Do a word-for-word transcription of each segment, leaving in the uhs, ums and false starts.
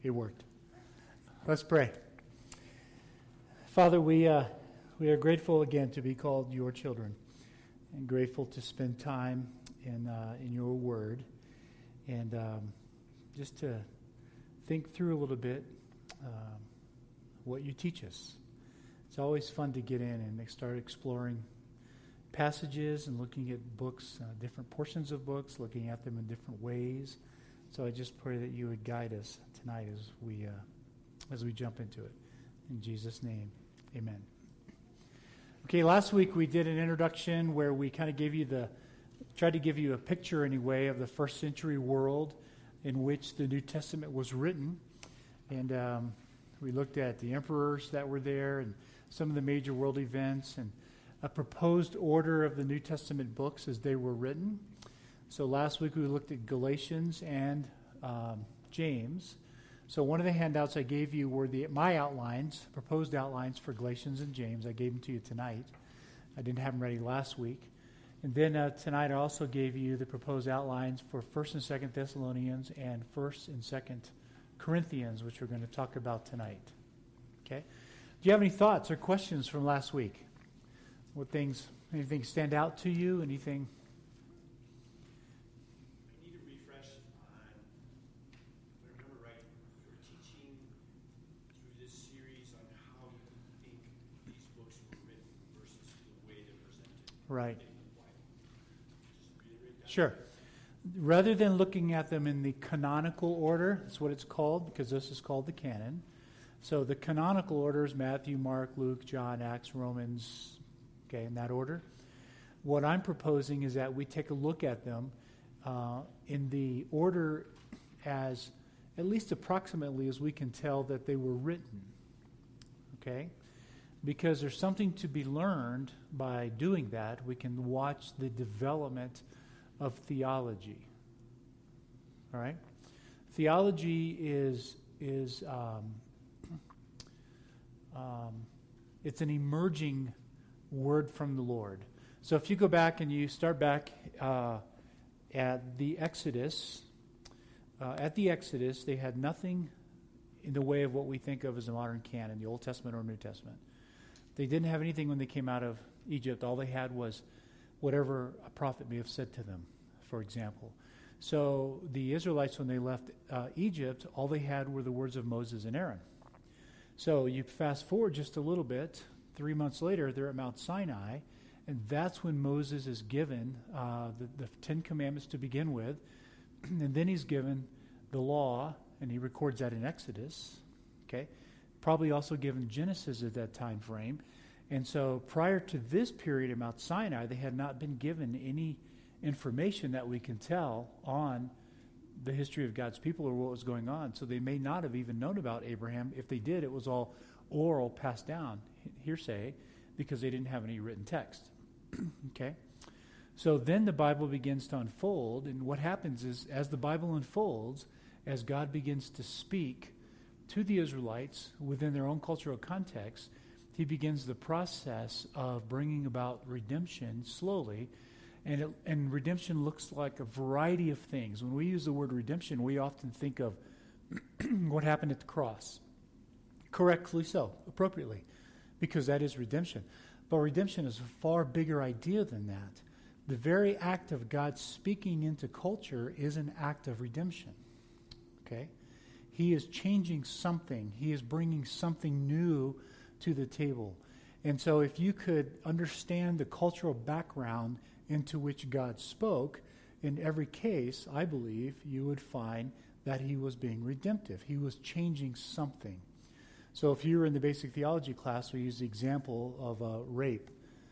It worked. Let's pray. Father, we uh, we are grateful again to be called your children, and grateful to spend time in uh, in your word, and um, just to think through a little bit um, what you teach us. It's always fun to get in and start exploring passages and looking at books, uh, different portions of books, looking at them in different ways. So I just pray that you would guide us tonight as we uh, as we jump into it. In Jesus' name, amen. Okay, last week we did an introduction where we kind of gave you the, tried to give you a picture anyway of the first century world in which the New Testament was written. And um, we looked at the emperors that were there and some of the major world events and a proposed order of the New Testament books as they were written. So last week we looked at Galatians and um, James. So one of the handouts I gave you were the my outlines, proposed outlines for Galatians and James. I gave them to you tonight. I didn't have them ready last week. And then uh, tonight I also gave you the proposed outlines for First and Second Thessalonians and First and Second Corinthians, which we're going to talk about tonight. Okay? Do you have any thoughts or questions from last week? What things, anything stand out to you? Anything? I need a refresh on, if I remember right, you were teaching through this series on how you think these books were written versus the way they're presented. Right. In the Bible. Just reiterate that. Sure. Rather than looking at them in the canonical order, that's what it's called, because this is called the canon. So the canonical order is Matthew, Mark, Luke, John, Acts, Romans, okay, in that order. What I'm proposing is that we take a look at them uh, in the order as, at least approximately as we can tell that they were written, okay? Because there's something to be learned by doing that. We can watch the development of theology, all right? Theology is, is um, um, it's an emerging word from the Lord. So if you go back and you start back uh, at the Exodus, uh, at the Exodus, they had nothing in the way of what we think of as a modern canon, the Old Testament or New Testament. They didn't have anything when they came out of Egypt. All they had was whatever a prophet may have said to them, for example. So the Israelites, when they left uh, Egypt, all they had were the words of Moses and Aaron. So you fast forward just a little bit. Three months later, they're at Mount Sinai, and that's when Moses is given uh, the, the Ten Commandments to begin with, and then he's given the law, and he records that in Exodus, okay? Probably also given Genesis at that time frame. And so prior to this period at Mount Sinai, they had not been given any information that we can tell on the history of God's people or what was going on. So they may not have even known about Abraham. If they did, it was all oral, passed down, hearsay, because they didn't have any written text. Okay? So then the Bible begins to unfold, and what happens is, as the Bible unfolds, as God begins to speak to the Israelites within their own cultural context, he begins the process of bringing about redemption slowly. And, it, and redemption looks like a variety of things. When we use the word redemption, we often think of what happened at the cross. Correctly so, appropriately, because that is redemption. But redemption is a far bigger idea than that. The very act of God speaking into culture is an act of redemption. Okay? He is changing something. He is bringing something new to the table. And so if you could understand the cultural background into which God spoke, in every case, I believe, you would find that he was being redemptive. He was changing something. So if you were in the basic theology class, we use the example of uh, rape.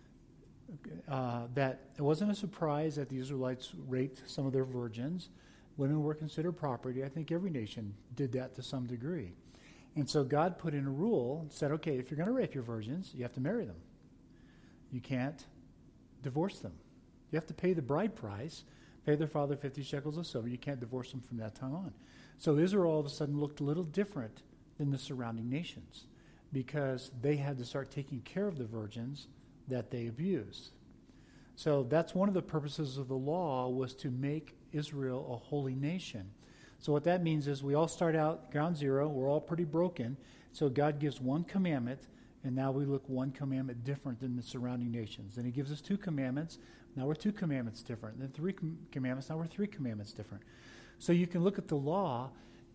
Uh, that it wasn't a surprise that the Israelites raped some of their virgins. Women were considered property. I think every nation did that to some degree. And so God put in a rule and said, okay, if you're going to rape your virgins, you have to marry them. You can't divorce them. You have to pay the bride price, pay their father fifty shekels of silver. You can't divorce them from that time on. So Israel all of a sudden looked a little different than the surrounding nations because they had to start taking care of the virgins that they abused. So that's one of the purposes of the law, was to make Israel a holy nation. So what that means is we all start out ground zero. We're all pretty broken. So God gives one commandment, and now we look one commandment different than the surrounding nations. Then he gives us two commandments. Now we're two commandments different. Then three com- commandments. Now we're three commandments different. So you can look at the law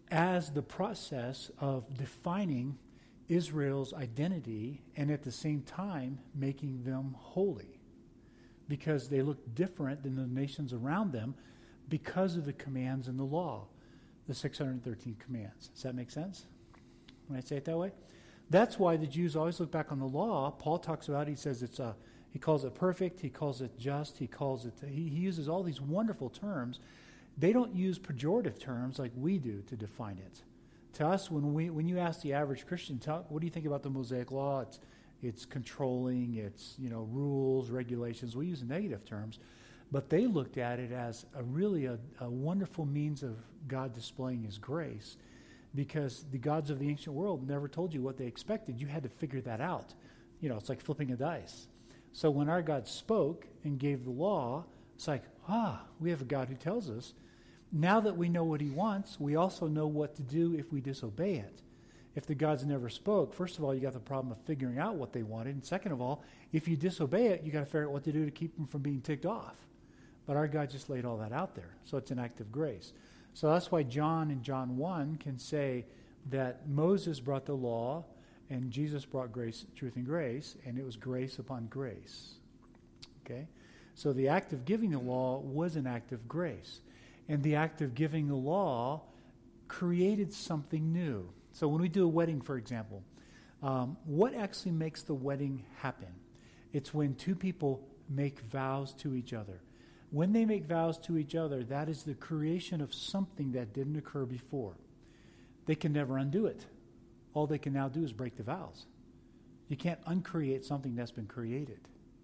as the process of defining Israel's identity and at the same time making them holy, because they look different than the nations around them because of the commands in the law, the six hundred thirteen commands. Does that make sense when I say it that way? That's why the Jews always look back on the law. Paul talks about it. He says it's a, he calls it perfect. He calls it just. He calls it, he, he uses all these wonderful terms. They don't use pejorative terms like we do to define it. To us, when we when you ask the average Christian, tell, what do you think about the Mosaic Law? It's it's controlling, it's, you know, rules, regulations. We use negative terms, but they looked at it as a really a, a wonderful means of God displaying his grace, because the gods of the ancient world never told you what they expected. You had to figure that out. You know, it's like flipping a dice. So when our God spoke and gave the law, it's like, ah, we have a God who tells us. Now that we know what he wants, we also know what to do if we disobey it. If the gods never spoke, first of all, you got the problem of figuring out what they wanted. And second of all, if you disobey it, you got to figure out what to do to keep them from being ticked off. But our God just laid all that out there. So it's an act of grace. So that's why John in John one can say that Moses brought the law and Jesus brought grace, truth and grace, and it was grace upon grace. Okay? So the act of giving the law was an act of grace. And the act of giving the law created something new. So when we do a wedding, for example, um, what actually makes the wedding happen? It's when two people make vows to each other. When they make vows to each other, that is the creation of something that didn't occur before. They can never undo it. All they can now do is break the vows. You can't uncreate something that's been created.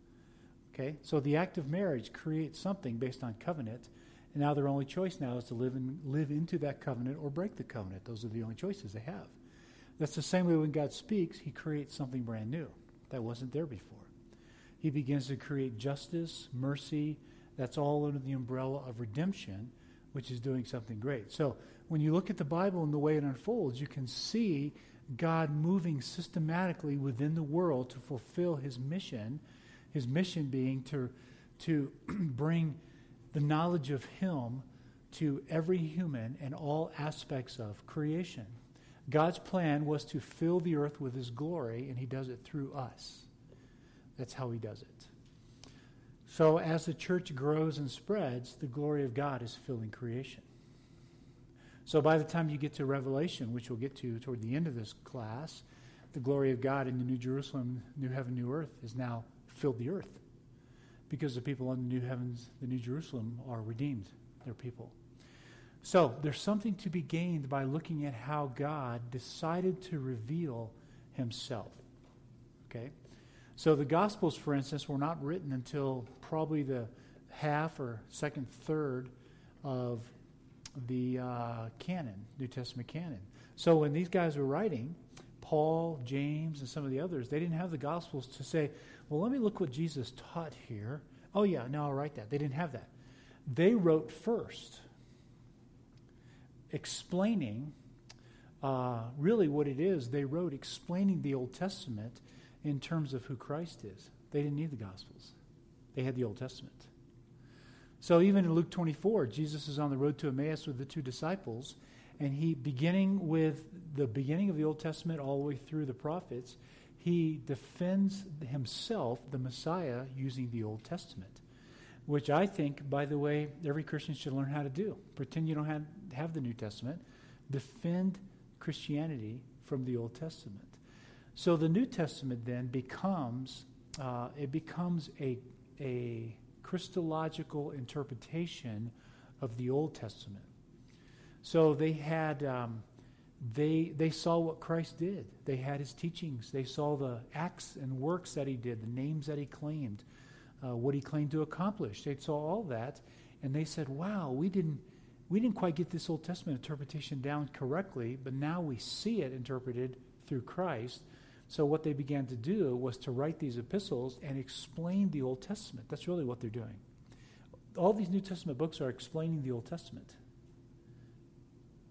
Okay? So the act of marriage creates something based on covenant. And now their only choice now is to live in, live into that covenant or break the covenant. Those are the only choices they have. That's the same way when God speaks, he creates something brand new that wasn't there before. He begins to create justice, mercy. That's all under the umbrella of redemption, which is doing something great. So when you look at the Bible and the way it unfolds, you can see God moving systematically within the world to fulfill his mission, his mission being to, to bring the knowledge of him to every human and all aspects of creation. God's plan was to fill the earth with his glory, and he does it through us. That's how he does it. So as the church grows and spreads, the glory of God is filling creation. So by the time you get to Revelation, which we'll get to toward the end of this class, the glory of God in the New Jerusalem, New Heaven, New Earth has now filled the earth. Because the people on the new heavens, the New Jerusalem, are redeemed. They're people. So there's something to be gained by looking at how God decided to reveal himself. Okay? So the Gospels, for instance, were not written until probably the half or second third of the uh, canon, New Testament canon. So when these guys were writing, Paul, James, and some of the others, they didn't have the Gospels to say, well, let me look what Jesus taught here. Oh, yeah, now I'll write that. They didn't have that. They wrote first, explaining uh, really what it is. They wrote explaining the Old Testament in terms of who Christ is. They didn't need the Gospels. They had the Old Testament. So even in Luke twenty-four, Jesus is on the road to Emmaus with the two disciples, and he, beginning with the beginning of the Old Testament all the way through the prophets, he defends himself, the Messiah, using the Old Testament, which I think, by the way, every Christian should learn how to do. Pretend you don't have, have the New Testament. Defend Christianity from the Old Testament. So the New Testament then becomes, uh, it becomes a, a Christological interpretation of the Old Testament. So they had... Um, They they saw what Christ did. They had his teachings. They saw the acts and works that he did, the names that he claimed, uh, what he claimed to accomplish. They saw all that, and they said, wow, we didn't we didn't quite get this Old Testament interpretation down correctly, but now we see it interpreted through Christ. So what they began to do was to write these epistles and explain the Old Testament. That's really what they're doing. All these New Testament books are explaining the Old Testament.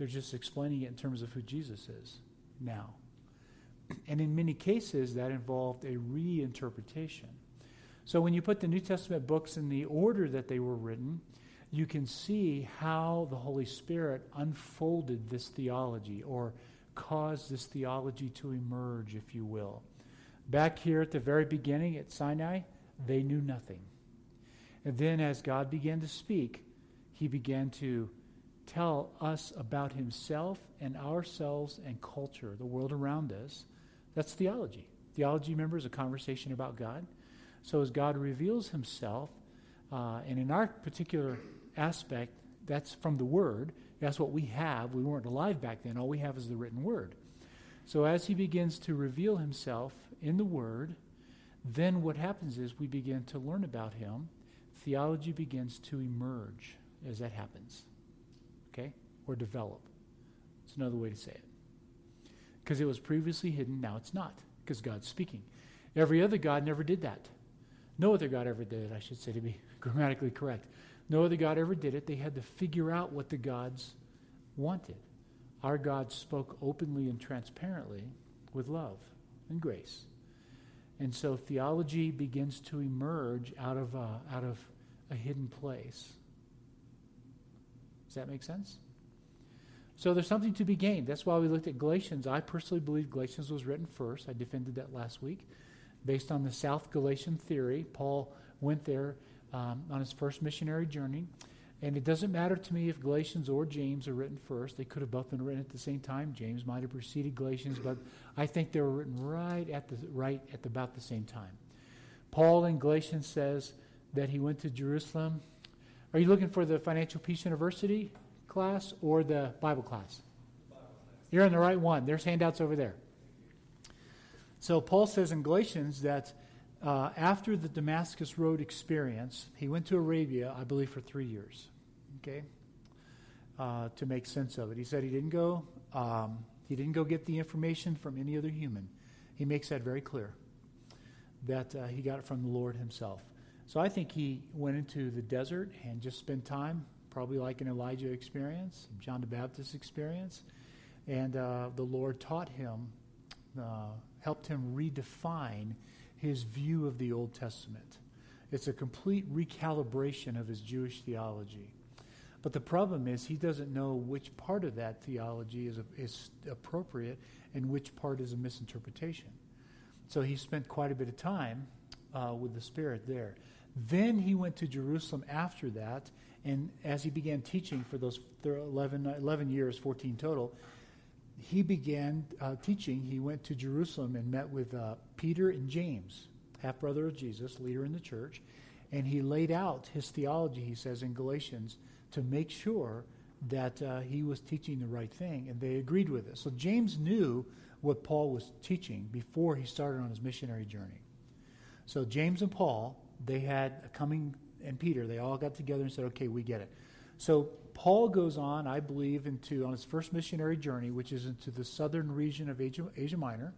They're just explaining it in terms of who Jesus is now. And in many cases, that involved a reinterpretation. So when you put the New Testament books in the order that they were written, you can see how the Holy Spirit unfolded this theology, or caused this theology to emerge, if you will. Back here at the very beginning at Sinai, they knew nothing. And then as God began to speak, he began to tell us about himself and ourselves and culture, the world around us. That's theology. Theology, remember, is a conversation about God. So as God reveals himself, uh, and in our particular aspect, that's from the Word. That's what we have. We weren't alive back then. All we have is the written Word. So as he begins to reveal himself in the Word, then what happens is we begin to learn about him. Theology begins to emerge as that happens. Okay? Or develop. It's another way to say it. Because it was previously hidden, now it's not. Because God's speaking. Every other God never did that. No other God ever did it, I should say, to be grammatically correct. No other God ever did it. They had to figure out what the gods wanted. Our God spoke openly and transparently with love and grace. And so theology begins to emerge out of a, out of a hidden place. Does that make sense? So there's something to be gained. That's why we looked at Galatians. I personally believe Galatians was written first. I defended that last week. Based on the South Galatian theory, Paul went there um, on his first missionary journey. And it doesn't matter to me if Galatians or James are written first. They could have both been written at the same time. James might have preceded Galatians, but I think they were written right at the right at the, about the same time. Paul in Galatians says that he went to Jerusalem. Are you looking for the Financial Peace University class or the Bible class? Bible class. You're in the right one. There's handouts over there. So Paul says in Galatians that uh, after the Damascus Road experience, he went to Arabia, I believe, for three years. Okay, uh, to make sense of it. He said he didn't go. Um, he didn't go get the information from any other human. He makes that very clear. That uh, he got it from the Lord himself. So I think he went into the desert and just spent time, probably like an Elijah experience, John the Baptist experience, and uh, the Lord taught him, uh, helped him redefine his view of the Old Testament. It's a complete recalibration of his Jewish theology. But the problem is he doesn't know which part of that theology is, is appropriate and which part is a misinterpretation. So he spent quite a bit of time uh, with the Spirit there. Then he went to Jerusalem after that, and as he began teaching for those eleven, eleven years, fourteen total, he began uh, teaching. He went to Jerusalem and met with uh, Peter and James, half-brother of Jesus, leader in the church, and he laid out his theology, he says in Galatians, to make sure that uh, he was teaching the right thing, and they agreed with it. So James knew what Paul was teaching before he started on his missionary journey. So James and Paul, they had a coming, and Peter, they all got together and said, okay, we get it. So Paul goes on, I believe, into on his first missionary journey, which is into the southern region of Asia, Asia Minor,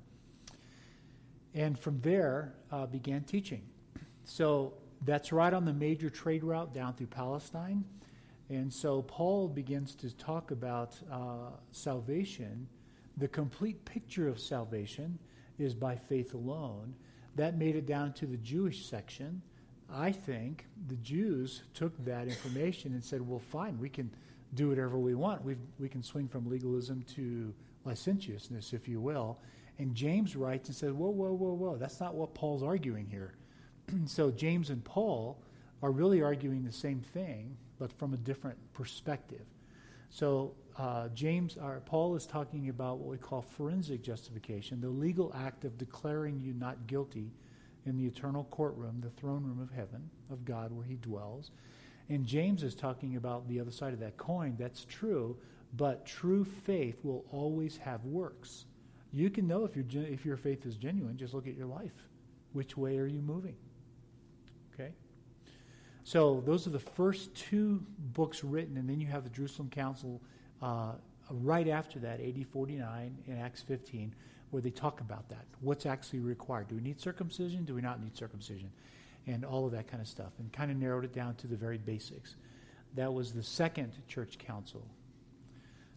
and from there uh, began teaching. So that's right on the major trade route down through Palestine. And so Paul begins to talk about uh, salvation. The complete picture of salvation is by faith alone. That made it down to the Jewish section. I think the Jews took that information and said, well, fine, we can do whatever we want. we we can swing from legalism to licentiousness, if you will. And James writes and says, whoa, whoa, whoa, whoa, that's not what Paul's arguing here. So James and Paul are really arguing the same thing, but from a different perspective. So uh, James, or Paul is talking about what we call forensic justification, the legal act of declaring you not guilty in the eternal courtroom, the throne room of heaven, of God where he dwells. And James is talking about the other side of that coin. That's true, but true faith will always have works. You can know if, your if your faith is genuine, just look at your life. Which way are you moving? Okay? So those are the first two books written, and then you have the Jerusalem Council uh, right after that, A D forty-nine and Acts fifteen, where they talk about that. What's actually required? Do we need circumcision? Do we not need circumcision? And all of that kind of stuff, and kind of narrowed it down to the very basics. That was the second church council.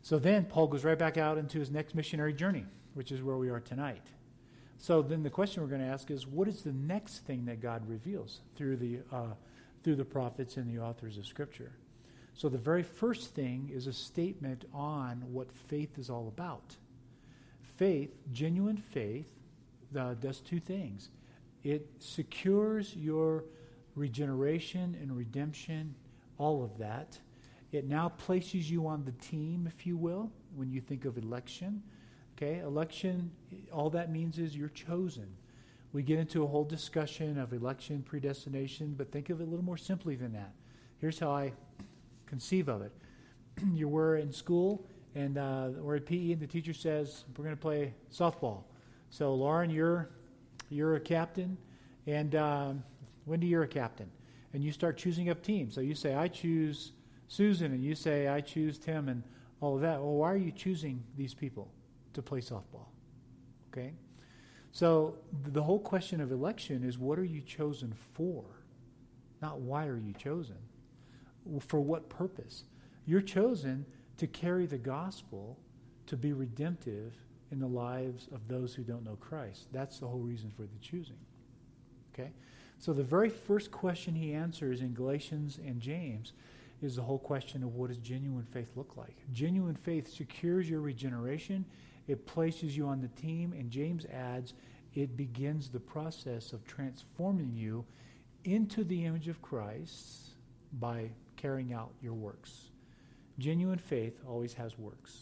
So then Paul goes right back out into his next missionary journey, which is where we are tonight. So then the question we're going to ask is, what is the next thing that God reveals through the uh, through the prophets and the authors of Scripture? So the very first thing is a statement on what faith is all about. Faith, genuine faith, uh, does two things. It secures your regeneration and redemption, all of that. It now places you on the team, if you will, when you think of election. Okay, election, all that means is you're chosen. We get into a whole discussion of election, predestination, but think of it a little more simply than that. Here's how I conceive of it. You were in school, and uh, we're at P E, and the teacher says, we're going to play softball. So, Lauren, you're you're a captain, and um, Wendy, you're a captain. And you start choosing up teams. So you say, I choose Susan, and you say, I choose Tim, and all of that. Well, why are you choosing these people to play softball? Okay? So the whole question of election is, what are you chosen for? Not why are you chosen? For what purpose? You're chosen to carry the gospel, to be redemptive in the lives of those who don't know Christ. That's the whole reason for the choosing. Okay? So the very first question he answers in Galatians and James is the whole question of, what does genuine faith look like? Genuine faith secures your regeneration. It places you on the team. And James adds, it begins the process of transforming you into the image of Christ by carrying out your works. Genuine faith always has works.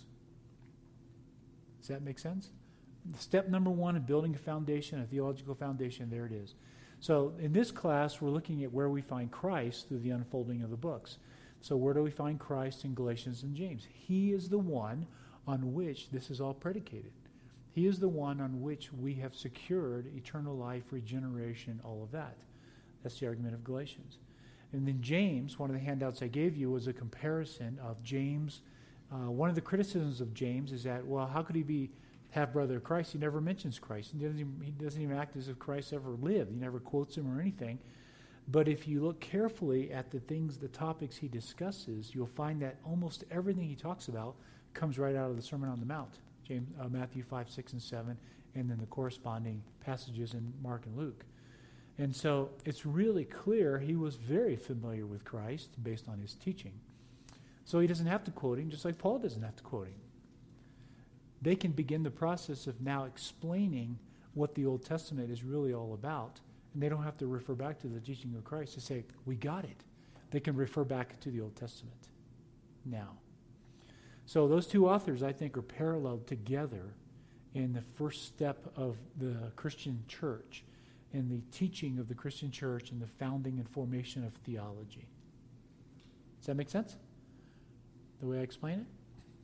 Does that make sense? Step number one in building a foundation, a theological foundation, there it is. So in this class, we're looking at where we find Christ through the unfolding of the books. So where do we find Christ in Galatians and James? He is the one on which this is all predicated. He is the one on which we have secured eternal life, regeneration, all of that. That's the argument of Galatians. And then James, one of the handouts I gave you was a comparison of James. Uh, one of the criticisms of James is that, well, how could he be half-brother of Christ? He never mentions Christ. He doesn't, even, he doesn't even act as if Christ ever lived. He never quotes him or anything. But if you look carefully at the things, the topics he discusses, you'll find that almost everything he talks about comes right out of the Sermon on the Mount, James, uh, Matthew five, six, and seven, and then the corresponding passages in Mark and Luke. And so it's really clear he was very familiar with Christ based on his teaching. So he doesn't have to quote him, just like Paul doesn't have to quote him. They can begin the process of now explaining what the Old Testament is really all about, and they don't have to refer back to the teaching of Christ to say, we got it. They can refer back to the Old Testament now. So those two authors, I think, are paralleled together in the first step of the Christian church, in the teaching of the Christian church and the founding and formation of theology. Does that make sense? The way I explain it?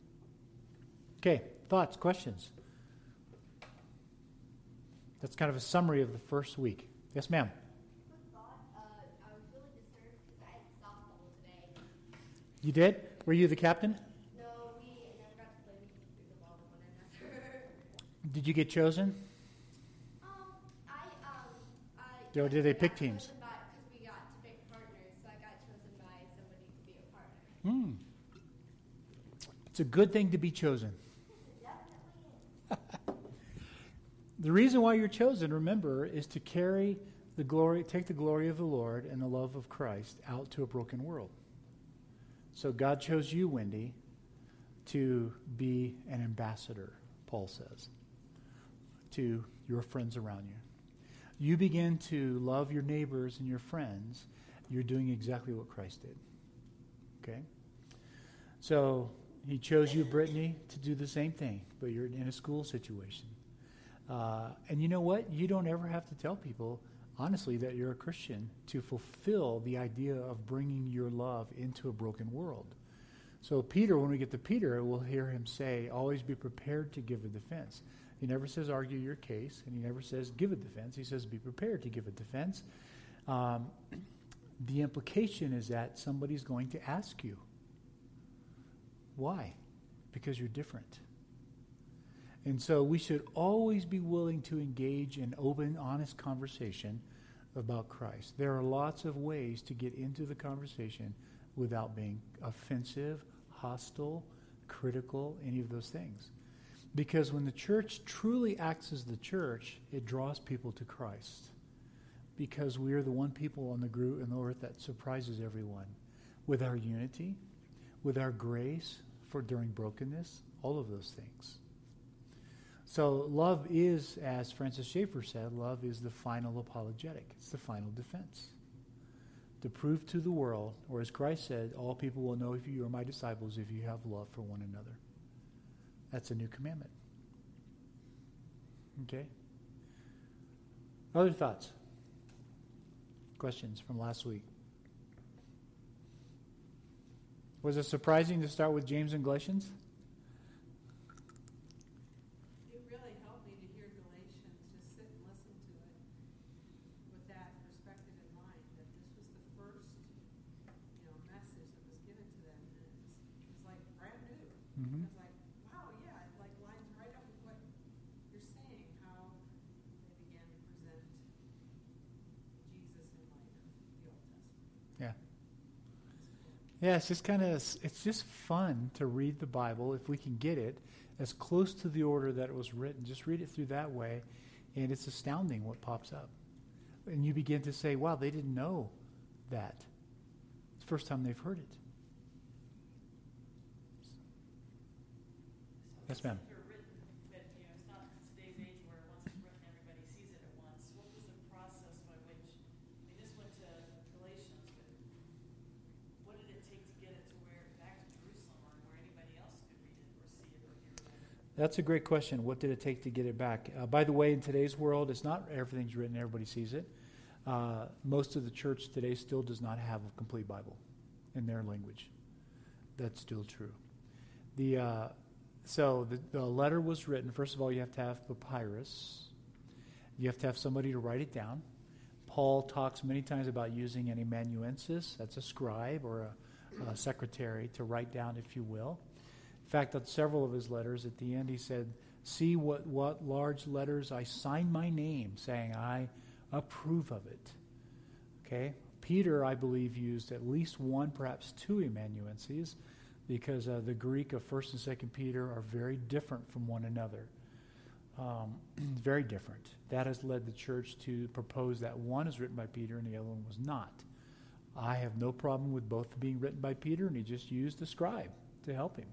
Okay, thoughts, questions? That's kind of a summary of the first week. Yes, ma'am? Quick thought. Uh, I was really disturbed because I had softball today. You did? Were you the captain? No, we never got to play. We just threw the ball to one another. Did you get chosen? um, I, um, I... Or did they I pick got teams? chosen by, because we got to pick partners, so I got chosen by somebody to be a partner. Hmm. It's a good thing to be chosen. It definitely is. The reason why you're chosen, remember, is to carry the glory, take the glory of the Lord and the love of Christ out to a broken world. So God chose you, Wendy, to be an ambassador, Paul says, to your friends around you. You begin to love your neighbors and your friends, you're doing exactly what Christ did. Okay? So he chose you, Brittany, to do the same thing, but you're in a school situation. Uh, and you know what? You don't ever have to tell people, honestly, that you're a Christian to fulfill the idea of bringing your love into a broken world. So Peter, when we get to Peter, we'll hear him say, always be prepared to give a defense. He never says argue your case, and he never says give a defense. He says be prepared to give a defense. Um, the implication is that somebody's going to ask you. Why? Because you're different. And so we should always be willing to engage in open, honest conversation about Christ. There are lots of ways to get into the conversation without being offensive, hostile, critical, any of those things. Because when the church truly acts as the church, it draws people to Christ. Because we are the one people on the group in the earth that surprises everyone with our unity, with our grace for during brokenness, all of those things. So love is, as Francis Schaeffer said, love is the final apologetic. It's the final defense. To prove to the world, or as Christ said, all people will know if you are my disciples if you have love for one another. That's a new commandment. Okay? Other thoughts? Questions from last week? Was it surprising to start with James and Galatians? It really helped me to hear Galatians, just sit and listen to it with that perspective in mind, that this was the first, you know, message that was given to them, and it was, it was like brand new. Mm-hmm. I was like, wow, yeah, it like lines right up with what you're saying, how they began to present Jesus in light of the Old Testament. Yeah. Yeah, it's just kind of, it's just fun to read the Bible, if we can get it, as close to the order that it was written. Just read it through that way, and it's astounding what pops up. And you begin to say, wow, they didn't know that. It's the first time they've heard it. Yes, ma'am. They're written, but you know, it's not today's age where once it's written, everybody sees it at once. What was the process by which, I mean, this went to Galatians, but what did it take to get it to where, back to Jerusalem, or where anybody else could read it or see it or hear it? That's a great question. What did it take to get it back? Uh, by the way, in today's world, it's not everything's written, everybody sees it. Uh, most of the church today still does not have a complete Bible in their language. That's still true. The uh, so the, the letter was written. First of all, you have to have papyrus. You have to have somebody to write it down. Paul talks many times about using an amanuensis, that's a scribe or a, a secretary, to write down, if you will. In fact, on several of his letters, at the end he said, see what, what large letters I sign my name, saying I approve of it. Okay? Peter, I believe, used at least one, perhaps two amanuenses, because uh, the Greek of First and Second Peter are very different from one another. Um, very different. That has led the church to propose that one is written by Peter and the other one was not. I have no problem with both being written by Peter, and he just used a scribe to help him.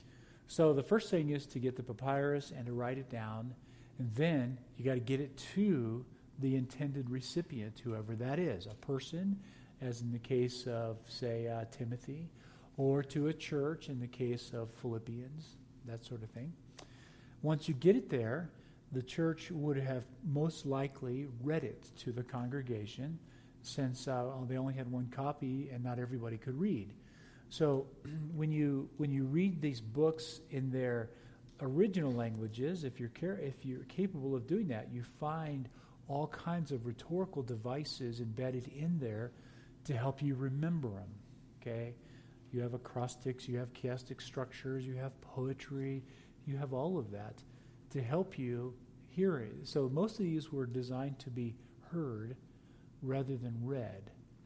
So the first thing is to get the papyrus and to write it down, and then you got to get it to the intended recipient, whoever that is, a person, as in the case of, say, uh, Timothy, or to a church in the case of Philippians, that sort of thing. Once you get it there, the church would have most likely read it to the congregation, since uh, they only had one copy and not everybody could read. So when you when you read these books in their original languages, if you're care, if you're capable of doing that, you find all kinds of rhetorical devices embedded in there to help you remember them. Okay, you have acrostics, you have chiastic structures, you have poetry, you have all of that to help you hear it. So most of these were designed to be heard rather than read.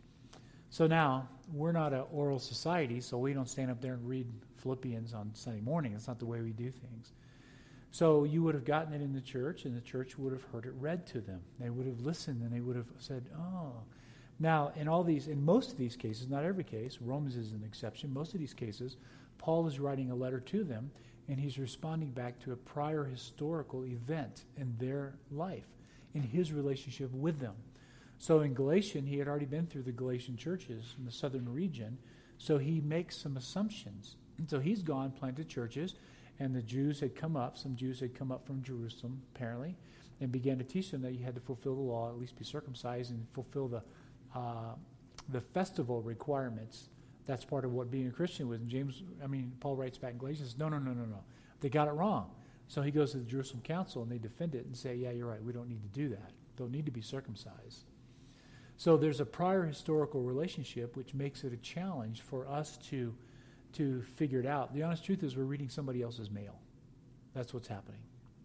So now, we're not an oral society, so we don't stand up there and read Philippians on Sunday morning. That's not the way we do things. So you would have gotten it in the church, and the church would have heard it read to them. They would have listened, and they would have said, oh. Now, in all these, in most of these cases, not every case, Romans is an exception, most of these cases, Paul is writing a letter to them, and he's responding back to a prior historical event in their life, in his relationship with them. So in Galatian, he had already been through the Galatian churches in the southern region, so he makes some assumptions. And so he's gone, planted churches, and the Jews had come up, some Jews had come up from Jerusalem, apparently, and began to teach them that you had to fulfill the law, at least be circumcised, and fulfill the uh, the festival requirements. That's part of what being a Christian was. And James, I mean, Paul writes back in Galatians, no, no, no, no, no. They got it wrong. So he goes to the Jerusalem council, and they defend it and say, yeah, you're right, we don't need to do that. Don't need to be circumcised. So there's a prior historical relationship which makes it a challenge for us to to figure it out. The honest truth is we're reading somebody else's mail. That's what's happening.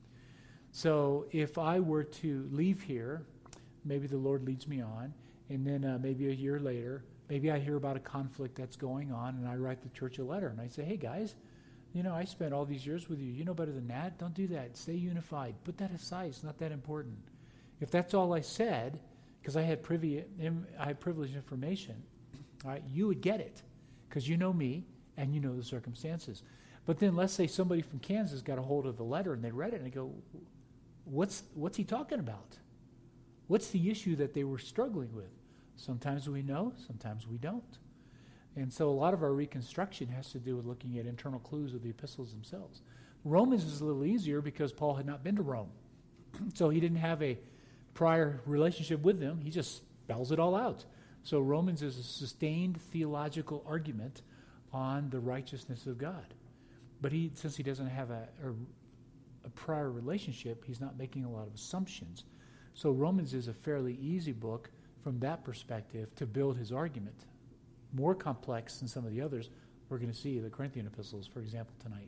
So if I were to leave here, maybe the Lord leads me on, and then uh, maybe a year later, maybe I hear about a conflict that's going on, and I write the church a letter, and I say, hey guys, You know, I spent all these years with you. You know better than that. Don't do that. Stay unified. Put that aside. It's not that important. If that's all I said, because I had privy, I had privileged information, all right, you would get it because you know me and you know the circumstances. But then let's say somebody from Kansas got a hold of the letter and they read it and they go, what's, what's he talking about? What's the issue that they were struggling with? Sometimes we know, sometimes we don't. And so a lot of our reconstruction has to do with looking at internal clues of the epistles themselves. Romans is a little easier because Paul had not been to Rome. So he didn't have a prior relationship with them. He just spells it all out. So Romans is a sustained theological argument on the righteousness of God. But he, since he doesn't have a, a, a prior relationship, he's not making a lot of assumptions. So Romans is a fairly easy book from that perspective to build his argument. More complex than some of the others we're going to see, the Corinthian epistles, for example, tonight.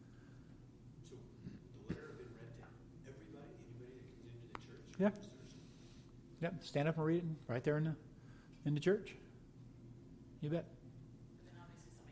So the letter had been read to everybody, anybody that comes into the church? Yeah. Yep, stand up and read it right there in the, in the church. You bet. But then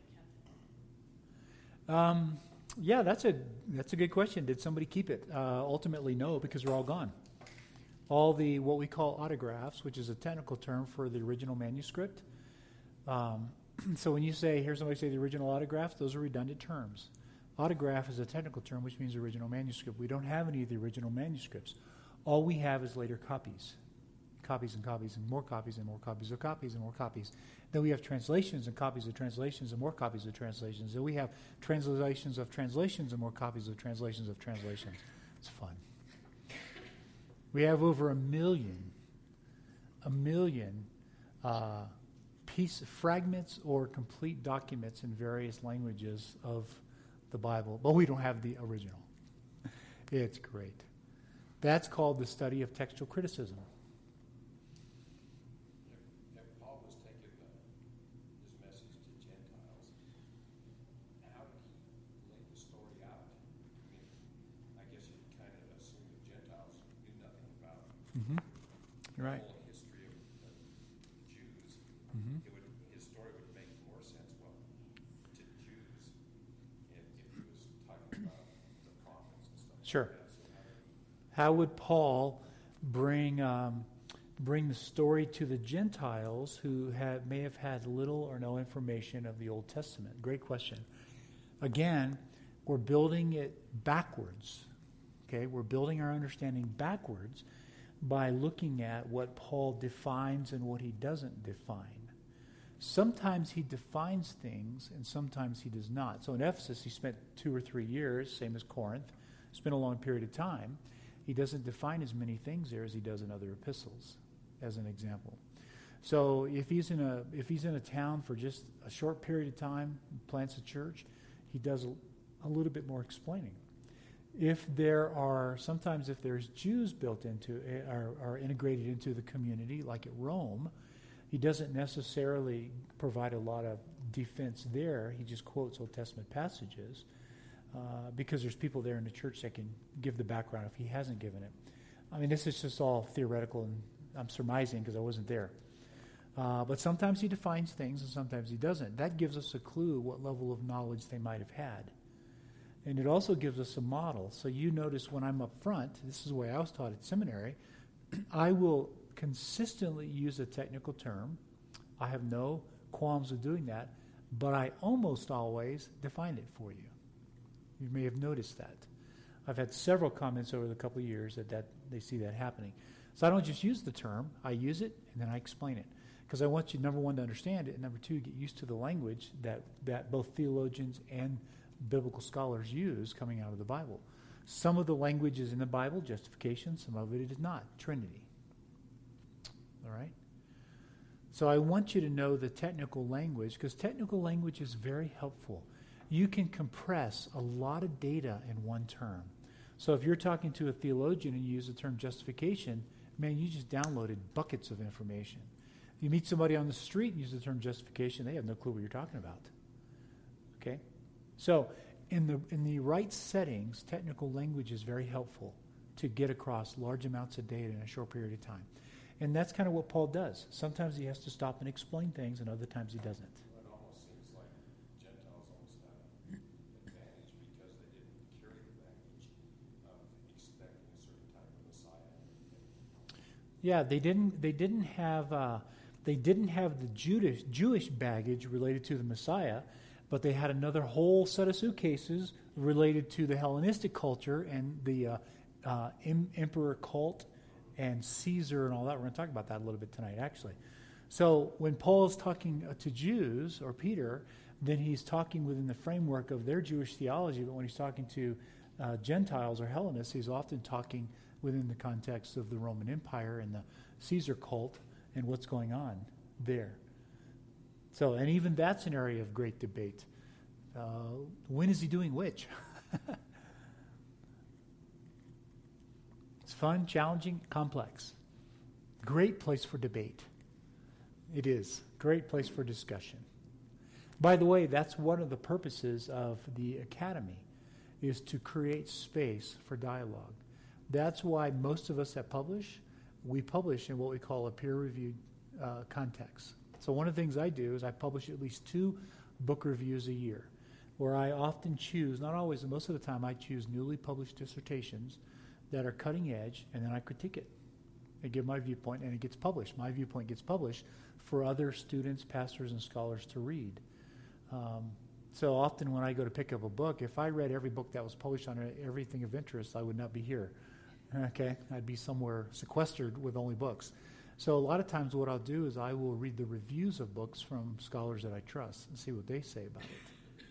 obviously somebody kept it. Um, yeah, that's a that's a good question. Did somebody keep it? Uh, ultimately, no, because they're all gone. All the, what we call autographs, which is a technical term for the original manuscript. Um, so when you say, hear somebody say the original autograph, those are redundant terms. Autograph is a technical term, which means original manuscript. We don't have any of the original manuscripts. All we have is later copies. Copies and copies and more copies and more copies of copies and more copies. Then we have translations and copies of translations and more copies of translations. Then we have translations of translations and more copies of translations of translations. It's fun. We have over a million, a million uh, piece fragments or complete documents in various languages of the Bible, but we don't have the original. It's great. That's called the study of textual criticism. If, if Paul was taking the, his message to Gentiles, how did he lay the story out? I mean, I guess you kind of assume the Gentiles knew nothing about Mm-hmm. You're right. the whole history of the, the Jews. Mm-hmm. It would, his story would make more sense, well, to Jews if, if he was talking about the prophets and stuff. Sure. Like that. So how did How would Paul bring um, bring the story to the Gentiles who have, may have had little or no information of the Old Testament? Great question. Again, we're building it backwards. Okay, we're building our understanding backwards by looking at what Paul defines and what he doesn't define. Sometimes he defines things and sometimes he does not. So in Ephesus, he spent two or three years, same as Corinth, spent a long period of time. He doesn't define as many things there as he does in other epistles, as an example. So if he's in a if he's in a town for just a short period of time, plants a church, he does a, a little bit more explaining. If there are, sometimes if there's Jews built into, are, are integrated into the community, like at Rome, he doesn't necessarily provide a lot of defense there. He just quotes Old Testament passages uh, because there's people there in the church that can give the background if he hasn't given it. I mean, this is just all theoretical, and I'm surmising because I wasn't there. Uh, but sometimes he defines things and sometimes he doesn't. That gives us a clue what level of knowledge they might have had. And it also gives us a model. So you notice when I'm up front, this is the way I was taught at seminary, I will consistently use a technical term. I have no qualms of doing that, but I almost always define it for you. You may have noticed that. I've had several comments over the couple of years that, that they see that happening. So I don't just use the term, I use it and then I explain it. Because I want you, number one, to understand it, and number two, get used to the language that, that both theologians and biblical scholars use coming out of the Bible. Some of the language is in the Bible, justification, some of it is not, Trinity. All right? So I want you to know the technical language, because technical language is very helpful. You can compress a lot of data in one term. So if you're talking to a theologian and you use the term justification, man, you just downloaded buckets of information. You meet somebody on the street and use the term justification, they have no clue what you're talking about. Okay? So in the in the right settings, technical language is very helpful to get across large amounts of data in a short period of time. And that's kind of what Paul does. Sometimes he has to stop and explain things, and other times he doesn't. Well, it almost seems like Gentiles almost have an advantage Yeah, they didn't. They didn't have. Uh, they didn't have the Jewish Jewish baggage related to the Messiah, but they had another whole set of suitcases related to the Hellenistic culture and the uh, uh, em- emperor cult and Caesar and all that. We're going to talk about that a little bit tonight, actually. So when Paul is talking uh, to Jews or Peter, then he's talking within the framework of their Jewish theology. But when he's talking to uh, Gentiles or Hellenists, he's often talking within the context of the Roman Empire and the Caesar cult and what's going on there. So, and even that's an area of great debate. Uh, when is he doing which? It's fun, challenging, complex. Great place for debate. It is. Great place for discussion. By the way, that's one of the purposes of the academy, is to create space for dialogue. That's why most of us that publish, we publish in what we call a peer-reviewed uh, context. So one of the things I do is I publish at least two book reviews a year, where I often choose, not always, but most of the time, I choose newly published dissertations that are cutting edge, and then I critique it. I give my viewpoint, and it gets published. My viewpoint gets published for other students, pastors, and scholars to read. Um, so often when I go to pick up a book, if I read every book that was published on everything of interest, I would not be here. Okay? I'd be somewhere sequestered with only books. So a lot of times what I'll do is I will read the reviews of books from scholars that I trust and see what they say about it.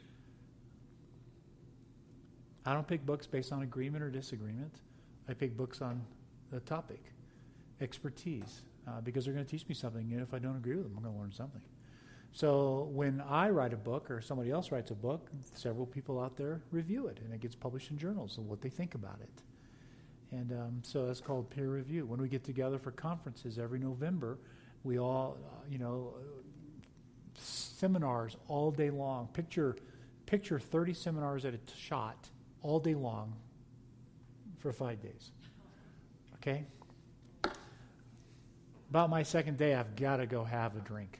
I don't pick books based on agreement or disagreement. I pick books on the topic, expertise, uh, because they're going to teach me something, and if I don't agree with them, I'm going to learn something. So when I write a book or somebody else writes a book, several people out there review it, and it gets published in journals and what they think about it. And um, so that's called peer review. When we get together for conferences every November, we all, uh, you know, seminars all day long. Picture, picture thirty seminars at a t- shot all day long for five days. Okay? About my second day, I've got to go have a drink.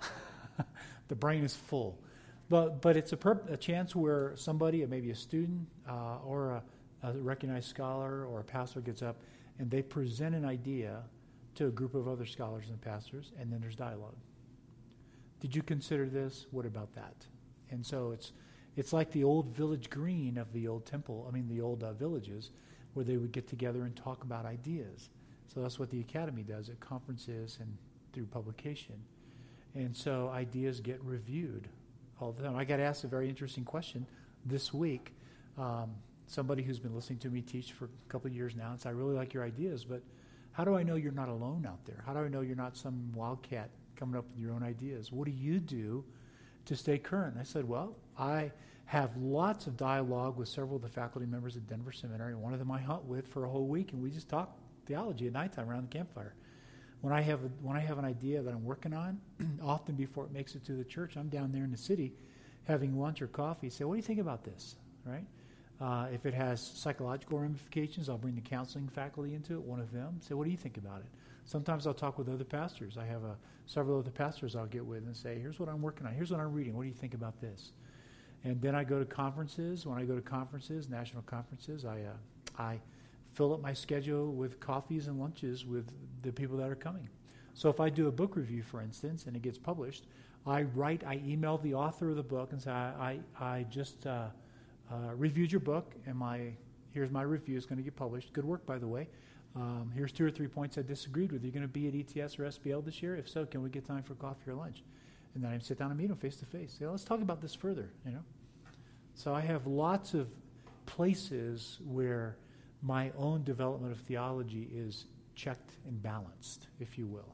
The brain is full. But but it's a, perp- a chance where somebody, maybe a student uh, or a, a recognized scholar or a pastor gets up and they present an idea to a group of other scholars and pastors, and then there's dialogue. Did you consider this? What about that? And so it's it's like the old village green of the old temple, I mean the old uh, villages, where they would get together and talk about ideas. So that's what the academy does at conferences and through publication. And so ideas get reviewed all the time. I got asked a very interesting question this week. Um, somebody who's been listening to me teach for a couple of years now and said, I really like your ideas, but how do I know you're not alone out there? How do I know you're not some wildcat coming up with your own ideas? What do you do to stay current? And I said, well, I have lots of dialogue with several of the faculty members at Denver Seminary, and one of them I hunt with for a whole week, and we just talk theology at nighttime around the campfire. When I have a, when I have an idea that I'm working on, often before it makes it to the church, I'm down there in the city having lunch or coffee. Say, what do you think about this? Right? Uh, if it has psychological ramifications, I'll bring the counseling faculty into it, one of them. Say, what do you think about it? Sometimes I'll talk with other pastors. I have a, several other pastors I'll get with and say, here's what I'm working on. Here's what I'm reading. What do you think about this? And then I go to conferences. When I go to conferences, national conferences, I uh, I fill up my schedule with coffees and lunches with the people that are coming. So if I do a book review, for instance, and it gets published, I write, I email the author of the book and say, I, I, I just uh, uh, reviewed your book, and my here's my review. It's going to get published. Good work, by the way. Um, here's two or three points I disagreed with. Are you going to be at E T S or S B L this year? If so, can we get time for coffee or lunch? And then I sit down and meet them face to face. Say, let's talk about this further, you know. So I have lots of places where my own development of theology is checked and balanced, if you will.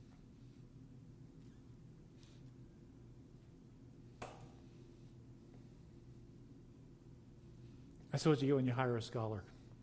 That's what you get when you hire a scholar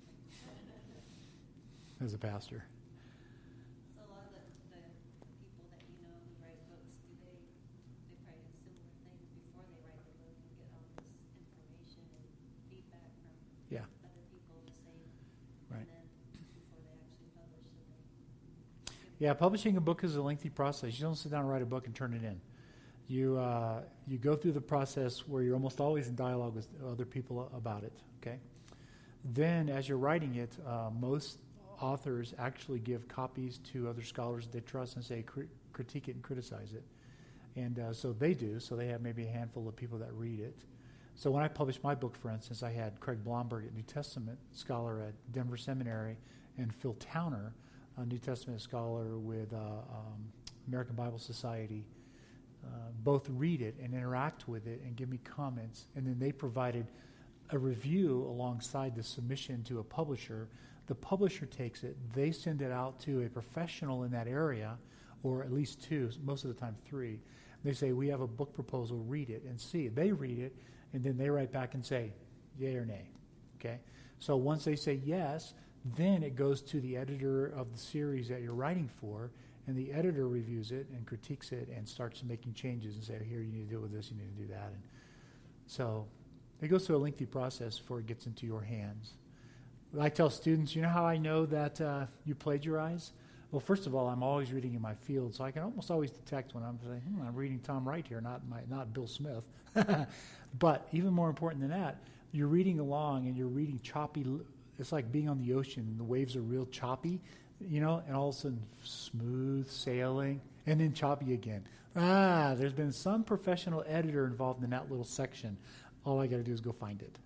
as a pastor. So a lot of the, the people that you know who write books, do they, they probably do similar things before they write the book and get all this information and feedback from Yeah. other people the same, Right. and then before they actually publish it. Yeah, publishing a book is a lengthy process. You don't sit down and write a book and turn it in. You uh, you go through the process where you're almost always in dialogue with other people about it, okay? Then as you're writing it, uh, most authors actually give copies to other scholars they trust and say, cri- critique it and criticize it. And uh, so they do. So they have maybe a handful of people that read it. So when I published my book, for instance, I had Craig Blomberg, a New Testament scholar at Denver Seminary, and Phil Towner, a New Testament scholar with uh, um, American Bible Society. Uh, both read it and interact with it and give me comments. And then they provided a review alongside the submission to a publisher. The publisher takes it. They send it out to a professional in that area, or at least two, most of the time three. They say, we have a book proposal, read it and see. They read it, and then they write back and say, yay or nay. Okay? So once they say yes, then it goes to the editor of the series that you're writing for, and the editor reviews it and critiques it and starts making changes and say, here, you need to do this, you need to do that. And so it goes through a lengthy process before it gets into your hands. I tell students, you know how I know that uh, you plagiarize? Well, first of all, I'm always reading in my field, so I can almost always detect when I'm saying, hmm, I'm reading Tom Wright here, not my, not Bill Smith. But even more important than that, you're reading along and you're reading choppy. It's like being on the ocean and the waves are real choppy, you know, and all of a sudden smooth sailing and then choppy again. Ah, there's been some professional editor involved in that little section. All I got to do is go find it.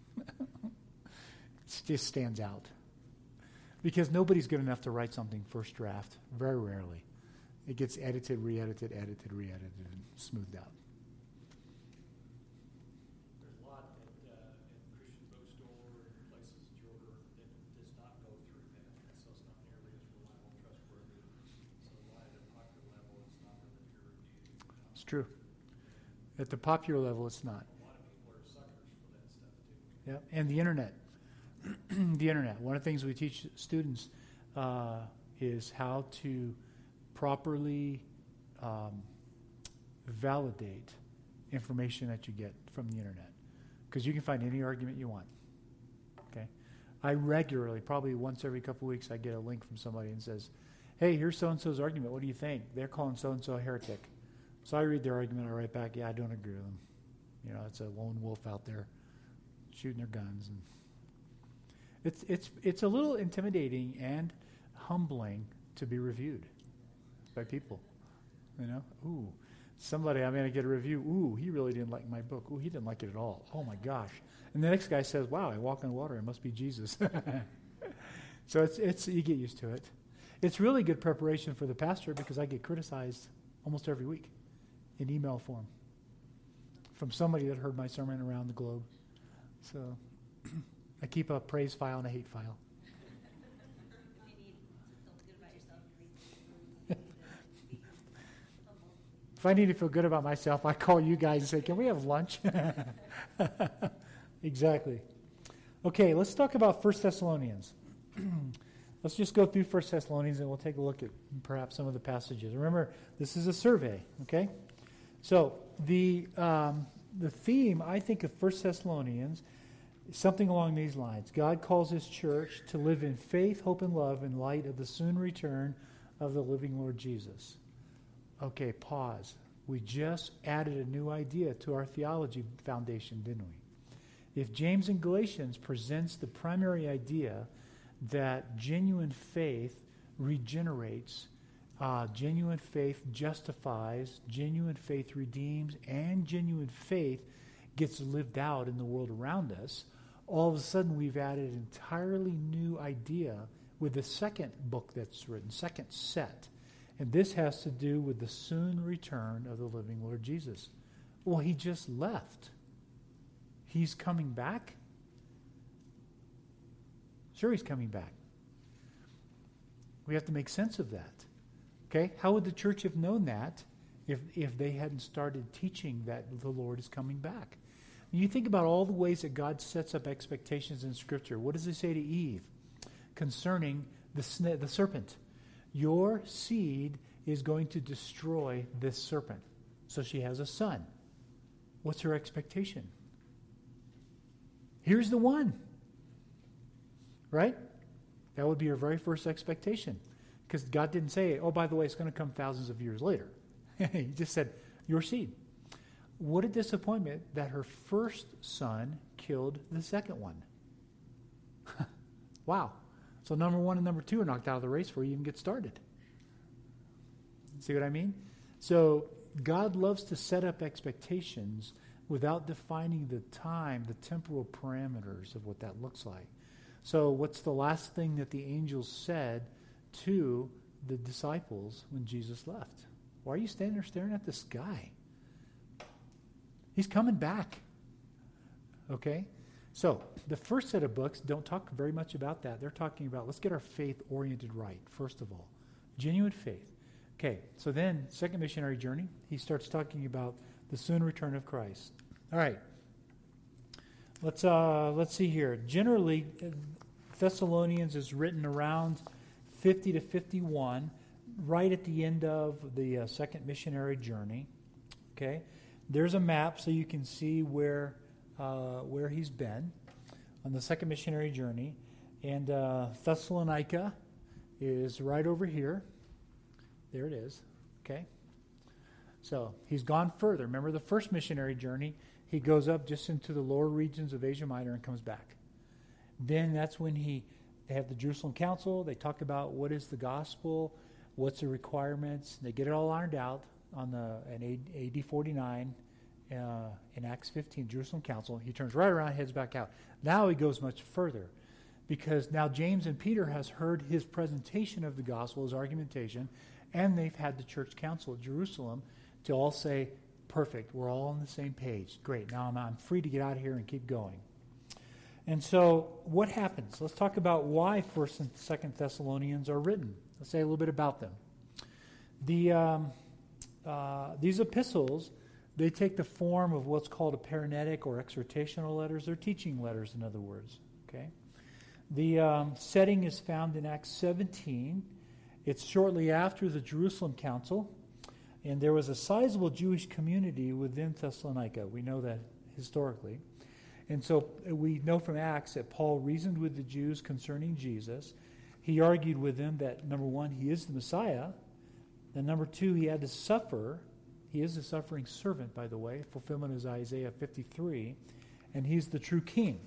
It just stands out. Because nobody's good enough to write something first draft. Very rarely. It gets edited, re-edited, edited, re-edited, and smoothed out. There's a lot at, uh, at Christian bookstore and places that you order that does not go through that. So it's not nearly as reliable, trustworthy. So why at a popular level it's not really peer reviewed. It's true. At the popular level, it's not. A lot of people are suckers for that stuff too. Yep. And the internet. The internet. One of the things we teach students uh, is how to properly um, validate information that you get from the internet. Because you can find any argument you want. Okay? I regularly, probably once every couple of weeks, I get a link from somebody and says, hey, here's so-and-so's argument. What do you think? They're calling so-and-so a heretic. So I read their argument, I write back, yeah, I don't agree with them. You know, it's a lone wolf out there shooting their guns. And It's it's it's a little intimidating and humbling to be reviewed by people. You know, ooh, somebody I'm going to get a review. Ooh, he really didn't like my book. Ooh, he didn't like it at all. Oh my gosh! And the next guy says, "Wow, I walk on water. It must be Jesus." So it's it's you get used to it. It's really good preparation for the pastor because I get criticized almost every week in email form from somebody that heard my sermon around the globe. So. I keep a praise file and a hate file. If you need to feel good about yourself, you need to be humble. If I need to feel good about myself, I call you guys and say, can we have lunch? Exactly. Okay, let's talk about First Thessalonians. Let's just go through First Thessalonians and we'll take a look at perhaps some of the passages. Remember, this is a survey, okay? So the um, the theme, I think, of First Thessalonians something along these lines. God calls his church to live in faith, hope, and love in light of the soon return of the living Lord Jesus. Okay, pause. We just added a new idea to our theology foundation, didn't we? If James in Galatians presents the primary idea that genuine faith regenerates, uh, genuine faith justifies, genuine faith redeems, and genuine faith gets lived out in the world around us, all of a sudden we've added an entirely new idea with the second book that's written, second set. And this has to do with the soon return of the living Lord Jesus. Well, he just left. He's coming back? Sure, he's coming back. We have to make sense of that. Okay? How would the church have known that if, if they hadn't started teaching that the Lord is coming back? You think about all the ways that God sets up expectations in Scripture. What does he say to Eve concerning the sna- the serpent? Your seed is going to destroy this serpent. So she has a son. What's her expectation? Here's the one. Right? That would be her very first expectation. Because God didn't say, oh, by the way, it's going to come thousands of years later. He just said, your seed. What a disappointment that her first son killed the second one. Wow. So number one and number two are knocked out of the race before you even get started. See what I mean? So God loves to set up expectations without defining the time, the temporal parameters of what that looks like. So what's the last thing that the angels said to the disciples when Jesus left? Why are you standing there staring at the sky? He's coming back. Okay? So the first set of books don't talk very much about that. They're talking about, let's get our faith oriented right, first of all. Genuine faith. Okay, so then, second missionary journey, he starts talking about the soon return of Christ. All right. Let's uh, let's see here. Generally, Thessalonians is written around fifty to fifty-one, right at the end of the uh, second missionary journey. Okay, there's a map so you can see where uh, where he's been on the second missionary journey, and uh, Thessalonica is right over here. There it is. Okay. So he's gone further. Remember the first missionary journey, he goes up just into the lower regions of Asia Minor and comes back. Then that's when he, they have the Jerusalem Council. They talk about what is the gospel, what's the requirements. They get it all ironed out on the in A D forty-nine uh, in Acts fifteen, Jerusalem Council. He turns right around, heads back out. Now he goes much further because now James and Peter has heard his presentation of the gospel, his argumentation, and they've had the church council at Jerusalem to all say, perfect, we're all on the same page. Great, now I'm, I'm free to get out of here and keep going. And so what happens? Let's talk about why First and Second Thessalonians are written. Let's say a little bit about them. The um, uh, These epistles, they take the form of what's called a paranetic or exhortational letters. They're teaching letters, in other words. Okay. The um, setting is found in Acts seventeen. It's shortly after the Jerusalem Council, and there was a sizable Jewish community within Thessalonica. We know that historically. And so we know from Acts that Paul reasoned with the Jews concerning Jesus. He argued with them that, number one, he is the Messiah. And number two, he had to suffer. He is the suffering servant, by the way, fulfillment is Isaiah fifty-three. And he's the true king.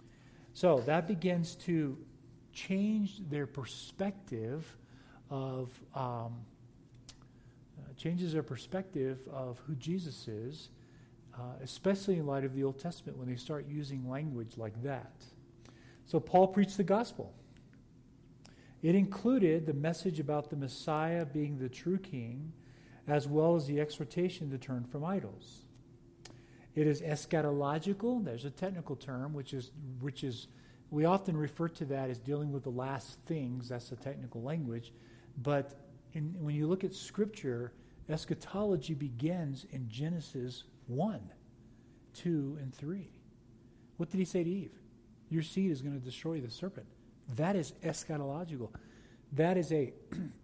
So that begins to change their perspective of um, uh, changes their perspective of who Jesus is, uh, especially in light of the Old Testament when they start using language like that. So Paul preached the gospel. It included the message about the Messiah being the true king, as well as the exhortation to turn from idols. It is eschatological. There's a technical term, which is which is we often refer to that as dealing with the last things. That's the technical language. But in, when you look at Scripture, eschatology begins in Genesis one, two, and three. What did he say to Eve? Your seed is going to destroy the serpent. That is eschatological. That is a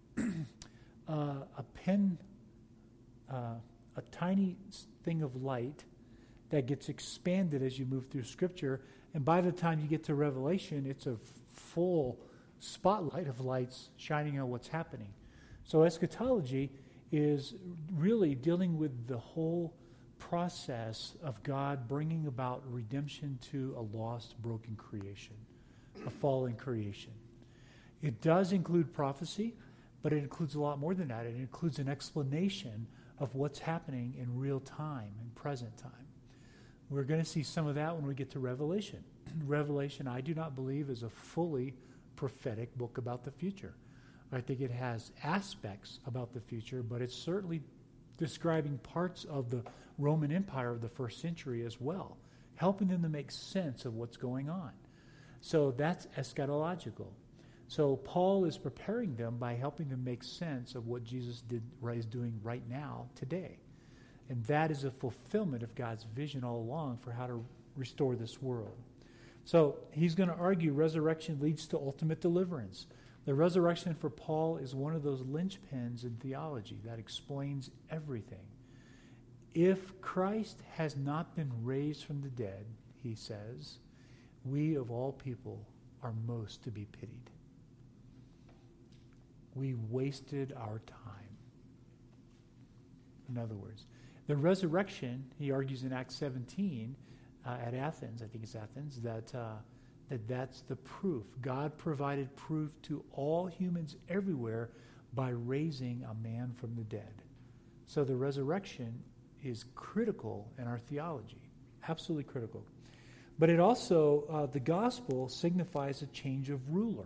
uh, a pen, uh, a tiny thing of light that gets expanded as you move through Scripture. And by the time you get to Revelation, it's a full spotlight of lights shining on what's happening. So eschatology is really dealing with the whole process of God bringing about redemption to a lost, broken creation, a fallen creation. It does include prophecy, but it includes a lot more than that. It includes an explanation of what's happening in real time, in present time. We're going to see some of that when we get to Revelation. Revelation, I do not believe, is a fully prophetic book about the future. I think it has aspects about the future, but it's certainly describing parts of the Roman Empire of the first century as well, helping them to make sense of what's going on. So that's eschatological. So Paul is preparing them by helping them make sense of what Jesus did, is doing right now, today. And that is a fulfillment of God's vision all along for how to restore this world. So he's going to argue resurrection leads to ultimate deliverance. The resurrection for Paul is one of those linchpins in theology that explains everything. If Christ has not been raised from the dead, he says, we of all people are most to be pitied. We wasted our time. In other words, the resurrection, he argues in Acts seventeen, uh, at Athens, I think it's Athens, that uh, that that's the proof. God provided proof to all humans everywhere by raising a man from the dead. So the resurrection is critical in our theology, absolutely critical. But it also, uh, the gospel signifies a change of ruler.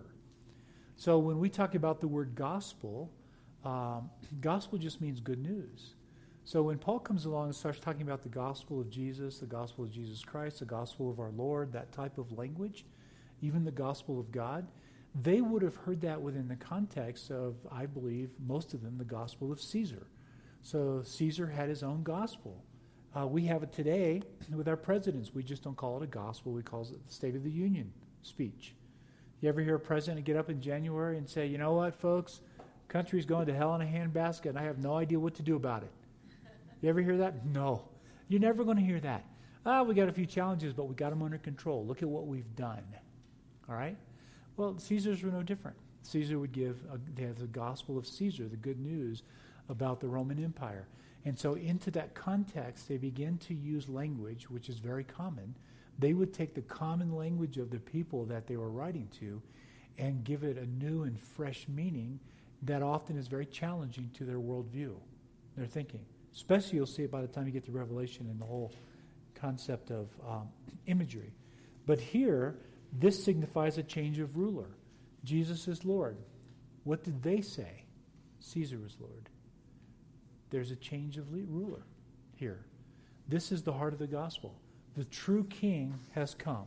So when we talk about the word gospel, um, gospel just means good news. So when Paul comes along and starts talking about the gospel of Jesus, the gospel of Jesus Christ, the gospel of our Lord, that type of language, even the gospel of God, they would have heard that within the context of, I believe, most of them, the gospel of Caesar. So Caesar had his own gospel. Uh, we have it today with our presidents. We just don't call it a gospel. We call it the State of the Union speech. You ever hear a president get up in January and say, you know what, folks, country's going to hell in a handbasket, and I have no idea what to do about it. You ever hear that? No. You're never going to hear that. Ah, we got a few challenges, but we got them under control. Look at what we've done. All right? Well, Caesars were no different. Caesar would give, a, they have the gospel of Caesar, the good news about the Roman Empire. And so into that context, they begin to use language, which is very common. They would take the common language of the people that they were writing to and give it a new and fresh meaning that often is very challenging to their worldview, their thinking. Especially you'll see it by the time you get to Revelation and the whole concept of um, imagery. But here, this signifies a change of ruler. Jesus is Lord. What did they say? Caesar is Lord. There's a change of ruler here. This is the heart of the gospel. The true king has come.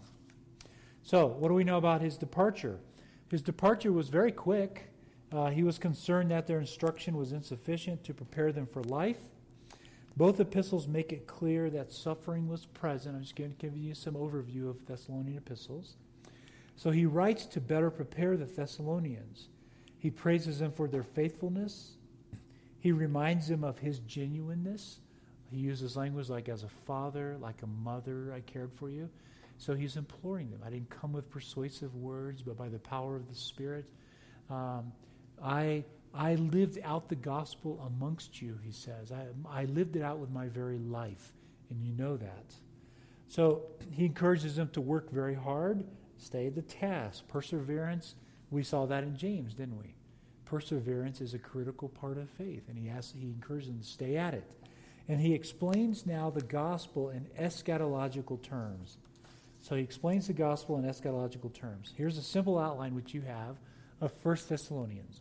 So, what do we know about his departure? His departure was very quick. Uh, he was concerned that their instruction was insufficient to prepare them for life. Both epistles make it clear that suffering was present. I'm just going to give you some overview of Thessalonian epistles. So he writes to better prepare the Thessalonians. He praises them for their faithfulness. He reminds them of his genuineness. He uses language like, as a father, like a mother, I cared for you. So he's imploring them. I didn't come with persuasive words, but by the power of the Spirit. Um, I... I lived out the gospel amongst you, he says. I, I lived it out with my very life, and you know that. So he encourages them to work very hard, stay the task. Perseverance, we saw that in James, didn't we? Perseverance is a critical part of faith, and he, has, he encourages them to stay at it. And he explains now the gospel in eschatological terms. So he explains the gospel in eschatological terms. Here's a simple outline which you have of First Thessalonians.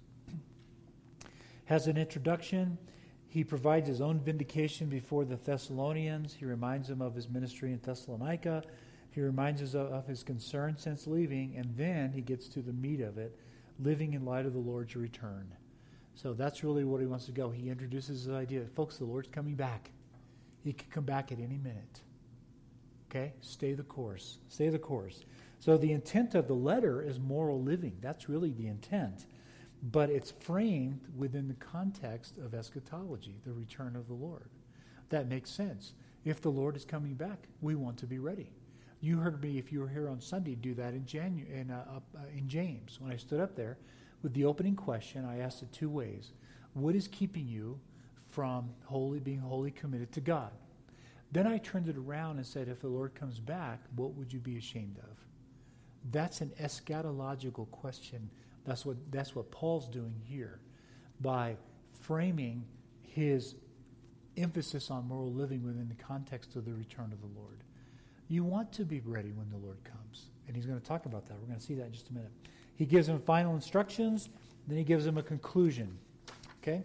Has an introduction. He provides his own vindication before the Thessalonians. He reminds them of his ministry in Thessalonica. He reminds us of, of his concern since leaving, and then he gets to the meat of it, living in light of the Lord's return. So that's really what he wants to go. He introduces his idea. Folks, the Lord's coming back. He could come back at any minute. Okay? Stay the course. Stay the course. So the intent of the letter is moral living. That's really the intent. But it's framed within the context of eschatology, the return of the Lord. That makes sense. If the Lord is coming back, we want to be ready. You heard me, if you were here on Sunday, do that in Janu- in, uh, uh, in James. When I stood up there with the opening question, I asked it two ways. What is keeping you from wholly being wholly committed to God? Then I turned it around and said, if the Lord comes back, what would you be ashamed of? That's an eschatological question. That's what that's what Paul's doing here by framing his emphasis on moral living within the context of the return of the Lord. You want to be ready when the Lord comes. And he's going to talk about that. We're going to see that in just a minute. He gives them final instructions, then he gives them a conclusion. Okay?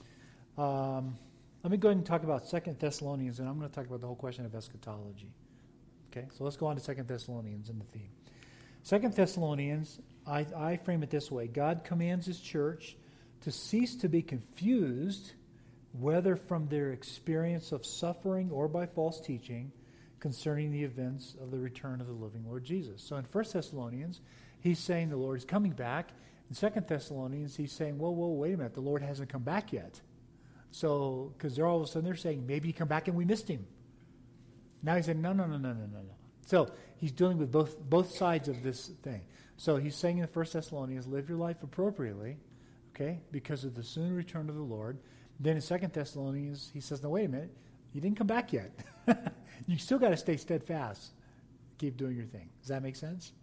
Um, let me go ahead and talk about Second Thessalonians, and I'm going to talk about the whole question of eschatology. Okay? So let's go on to Second Thessalonians in the theme. Second Thessalonians, I, I frame it this way. God commands his church to cease to be confused, whether from their experience of suffering or by false teaching, concerning the events of the return of the living Lord Jesus. So in First Thessalonians, he's saying the Lord is coming back. In Second Thessalonians, he's saying, whoa, whoa, wait a minute, the Lord hasn't come back yet. So, because they're all of a sudden they're saying, maybe he come back and we missed him. Now he's saying, no, no, no, no, no, no, no. So he's dealing with both both sides of this thing. So he's saying in First Thessalonians, live your life appropriately, okay, because of the soon return of the Lord. Then in Second Thessalonians, he says, no, wait a minute, you didn't come back yet. You still got to stay steadfast. Keep doing your thing. Does that make sense?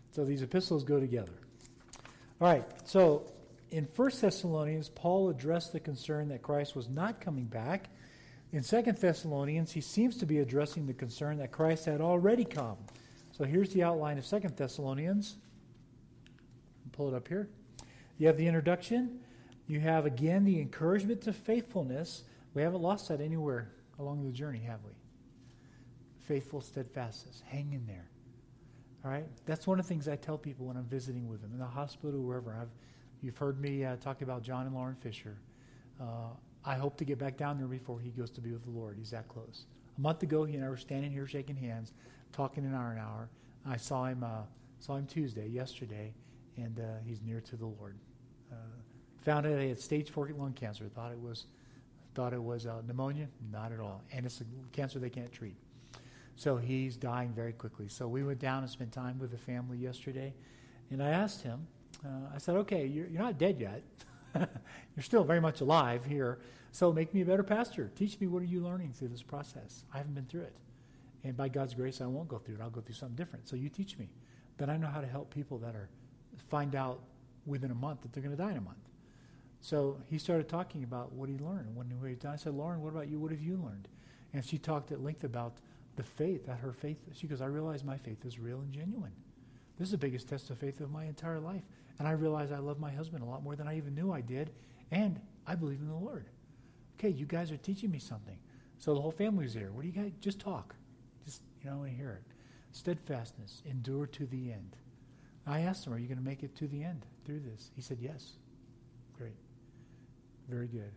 So these epistles go together. All right, so in First Thessalonians, Paul addressed the concern that Christ was not coming back. In Second Thessalonians, he seems to be addressing the concern that Christ had already come. So here's the outline of Second Thessalonians. Pull it up here. You have the introduction. You have, again, the encouragement to faithfulness. We haven't lost that anywhere along the journey, have we? Faithful steadfastness. Hang in there. All right? That's one of the things I tell people when I'm visiting with them in the hospital, wherever. I've, you've heard me uh, talk about John and Lauren Fisher. Uh, I hope to get back down there before he goes to be with the Lord. He's that close. A month ago, he and I were standing here shaking hands, talking an hour an hour. I saw him uh, saw him Tuesday, yesterday, and uh, he's near to the Lord. Uh, found out he had stage four lung cancer. Thought it was thought it was uh, pneumonia. Not at all. And it's a cancer they can't treat. So he's dying very quickly. So we went down and spent time with the family yesterday. And I asked him, uh, I said, okay, you're, you're not dead yet. You're still very much alive here. So make me a better pastor. Teach me, what are you learning through this process? I haven't been through it. And by God's grace, I won't go through it. I'll go through something different. So you teach me. Then I know how to help people that are find out within a month that they're going to die in a month. So he started talking about what he learned. When he died, I said, Lauren, what about you? What have you learned? And she talked at length about the faith, that her faith, she goes, I realize my faith is real and genuine. This is the biggest test of faith of my entire life. And I realize I love my husband a lot more than I even knew I did. And I believe in the Lord. Okay, you guys are teaching me something. So the whole family's there. What do you guys, just talk. Just, you know, I want to hear it. Steadfastness, endure to the end. I asked him, are you going to make it to the end through this? He said, yes. Great. Very good.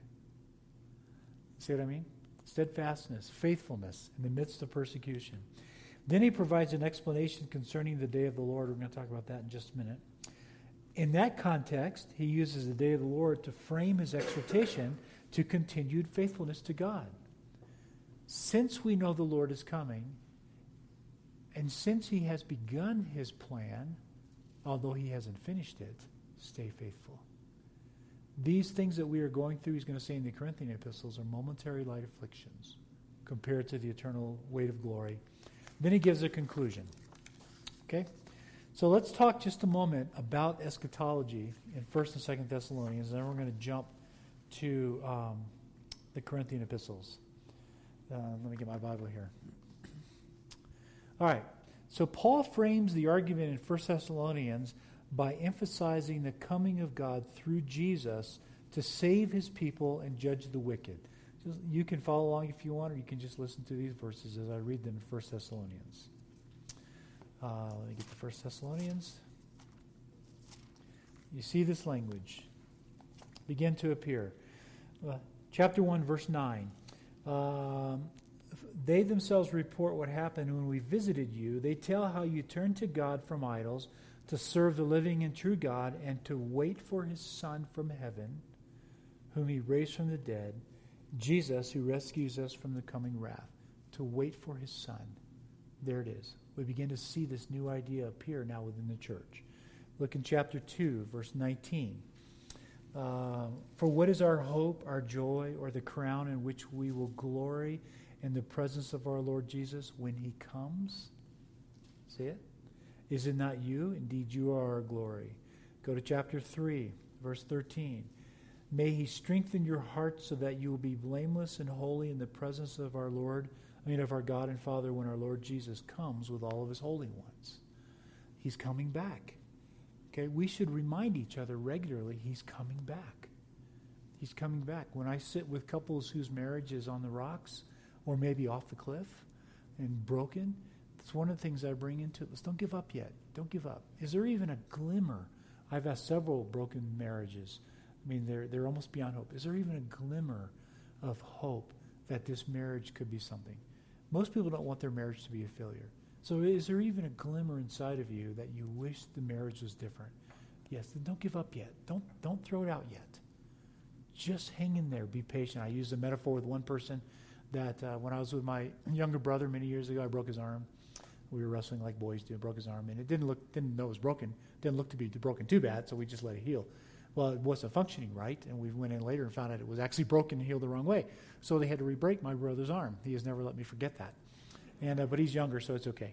See what I mean? Steadfastness, faithfulness in the midst of persecution. Then he provides an explanation concerning the day of the Lord. We're going to talk about that in just a minute. In that context, he uses the day of the Lord to frame his exhortation to continued faithfulness to God. Since we know the Lord is coming, and since he has begun his plan, although he hasn't finished it, stay faithful. These things that we are going through, he's going to say in the Corinthian epistles, are momentary light afflictions compared to the eternal weight of glory. Then he gives a conclusion. Okay? So let's talk just a moment about eschatology in First and Second Thessalonians, and then we're going to jump to um, the Corinthian epistles. Uh, let me get my Bible here. All right. So Paul frames the argument in First Thessalonians by emphasizing the coming of God through Jesus to save his people and judge the wicked. Just, you can follow along if you want, or you can just listen to these verses as I read them in First Thessalonians. Uh, let me get to First Thessalonians. You see this language begin to appear. Uh, chapter one, verse nine. Um, they themselves report what happened when we visited you. They tell how you turned to God from idols to serve the living and true God and to wait for his Son from heaven, whom he raised from the dead, Jesus, who rescues us from the coming wrath. To wait for his Son. There it is. We begin to see this new idea appear now within the church. Look in chapter two, verse nineteen. Uh, for what is our hope, our joy, or the crown in which we will glory in the presence of our Lord Jesus when he comes? See it? Is it not you? Indeed, you are our glory. Go to chapter three, verse thirteen. May he strengthen your heart so that you will be blameless and holy in the presence of our Lord, I mean of our God and Father, when our Lord Jesus comes with all of his holy ones. He's coming back. Okay, we should remind each other regularly he's coming back. He's coming back. When I sit with couples whose marriage is on the rocks or maybe off the cliff and broken, it's one of the things I bring into it. Let's don't give up yet. Don't give up. Is there even a glimmer? I've had several broken marriages. I mean, they're they're almost beyond hope. Is there even a glimmer of hope that this marriage could be something? Most people don't want their marriage to be a failure. So is there even a glimmer inside of you that you wish the marriage was different? Yes, then don't give up yet. Don't don't throw it out yet. Just hang in there. Be patient. I used a metaphor with one person that uh, when I was with my younger brother many years ago, I broke his arm. We were wrestling like boys do. Broke his arm, and it didn't look didn't know it was broken. Didn't look to be broken too bad, so we just let it heal. Well, it wasn't functioning right, and we went in later and found out it was actually broken and healed the wrong way. So they had to re-break my brother's arm. He has never let me forget that. And uh, but he's younger, so it's okay.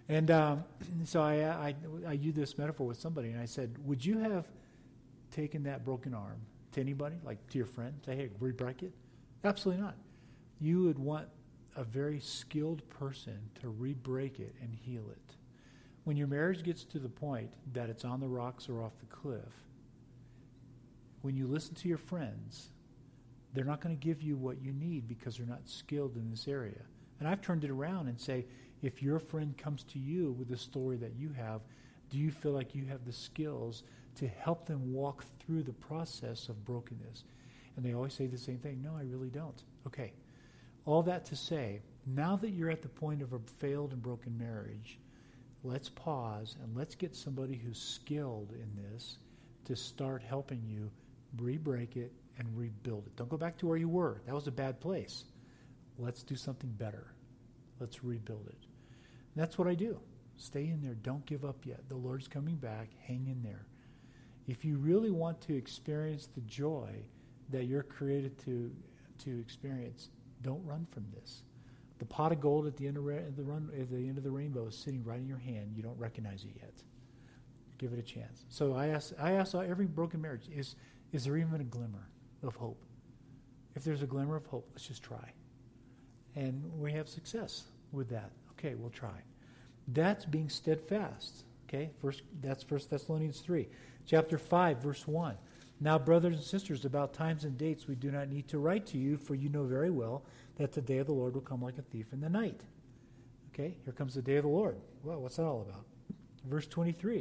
And um, so I, I, I used this metaphor with somebody, and I said, would you have taken that broken arm to anybody, like to your friend, say, hey, re-break it? Absolutely not. You would want a very skilled person to re-break it and heal it. When your marriage gets to the point that it's on the rocks or off the cliff, when you listen to your friends, they're not going to give you what you need because they're not skilled in this area. And I've turned it around and say, if your friend comes to you with the story that you have, do you feel like you have the skills to help them walk through the process of brokenness? And they always say the same thing, no, I really don't. Okay, all that to say, now that you're at the point of a failed and broken marriage, let's pause and let's get somebody who's skilled in this to start helping you re-break it and rebuild it. Don't go back to where you were. That was a bad place. Let's do something better. Let's rebuild it. And that's what I do. Stay in there. Don't give up yet. The Lord's coming back. Hang in there. If you really want to experience the joy that you're created to, to experience, don't run from this. The pot of gold at the end of, ra- the run, at the end of the rainbow is sitting right in your hand. You don't recognize it yet. Give it a chance. So I ask, I ask every broken marriage, is, is there even a glimmer of hope? If there's a glimmer of hope, let's just try. And we have success with that. Okay, we'll try. That's being steadfast. Okay, first, that's First Thessalonians three. Chapter five, verse one. Now, brothers and sisters, about times and dates we do not need to write to you, for you know very well that the day of the Lord will come like a thief in the night. Okay, here comes the day of the Lord. Well, what's that all about? Verse twenty-three.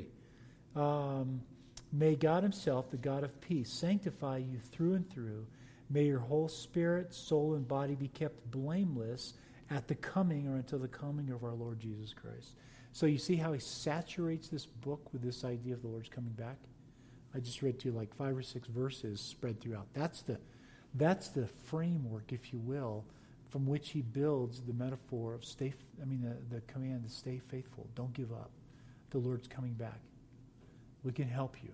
Um, May God himself, the God of peace, sanctify you through and through. May your whole spirit, soul, and body be kept blameless at the coming or until the coming of our Lord Jesus Christ. So you see how he saturates this book with this idea of the Lord's coming back? I just read to you like five or six verses spread throughout. That's the, that's the framework, if you will, from which he builds the metaphor of stay, I mean the, the command to stay faithful. Don't give up. The Lord's coming back. We can help you.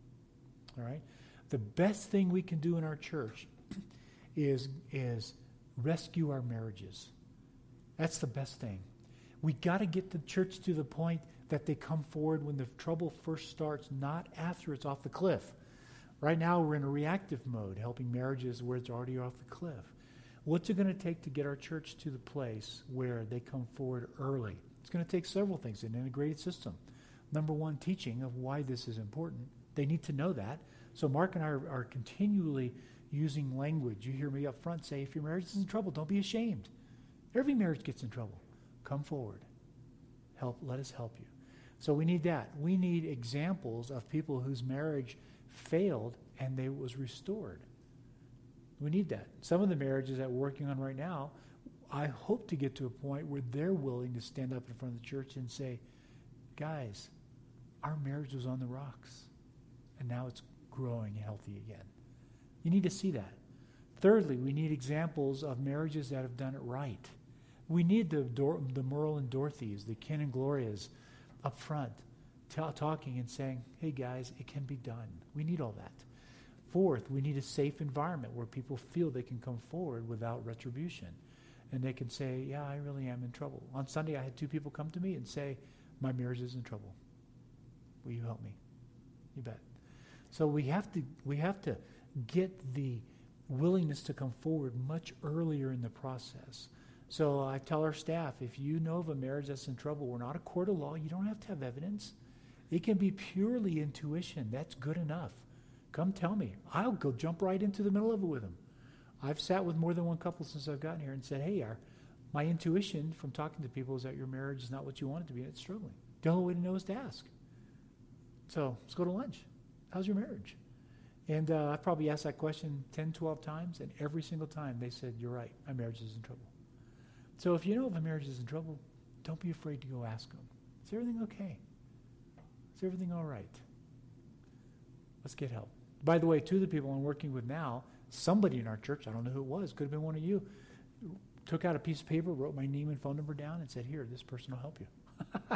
All right? The best thing we can do in our church is, is rescue our marriages. That's the best thing. We got to get the church to the point that they come forward when the trouble first starts, not after it's off the cliff. Right now we're in a reactive mode, helping marriages where it's already off the cliff. What's it going to take to get our church to the place where they come forward early? It's going to take several things, an integrated system. Number one, teaching of why this is important. They need to know that. So Mark and I are, are continually using language. You hear me up front say, if your marriage is in trouble, don't be ashamed. Every marriage gets in trouble. Come forward. Help. Let us help you. So we need that. We need examples of people whose marriage failed and they was restored. We need that. Some of the marriages that we're working on right now, I hope to get to a point where they're willing to stand up in front of the church and say, guys, our marriage was on the rocks, and now it's growing healthy again. You need to see that. Thirdly, we need examples of marriages that have done it right. We need the Dor- the Merle and Dorothy's, the Ken and Glorias up front, t- talking and saying, hey guys, it can be done. We need all that. Fourth, we need a safe environment where people feel they can come forward without retribution. And they can say, yeah, I really am in trouble. On Sunday, I had two people come to me and say, my marriage is in trouble. Will you help me? You bet. So we have to we have to get the willingness to come forward much earlier in the process. So I tell our staff, if you know of a marriage that's in trouble, we're not a court of law. You don't have to have evidence. It can be purely intuition. That's good enough. Come tell me. I'll go jump right into the middle of it with them. I've sat with more than one couple since I've gotten here and said, hey, our, my intuition from talking to people is that your marriage is not what you want it to be and it's struggling. The only way to know is to ask. So let's go to lunch. How's your marriage? And uh, I probably asked that question ten, twelve times, and every single time they said, you're right, my marriage is in trouble. So if you know if a marriage is in trouble, don't be afraid to go ask them. Is everything okay? Is everything all right? Let's get help. By the way, two of the people I'm working with now, somebody in our church, I don't know who it was, could have been one of you, took out a piece of paper, wrote my name and phone number down, and said, here, this person will help you.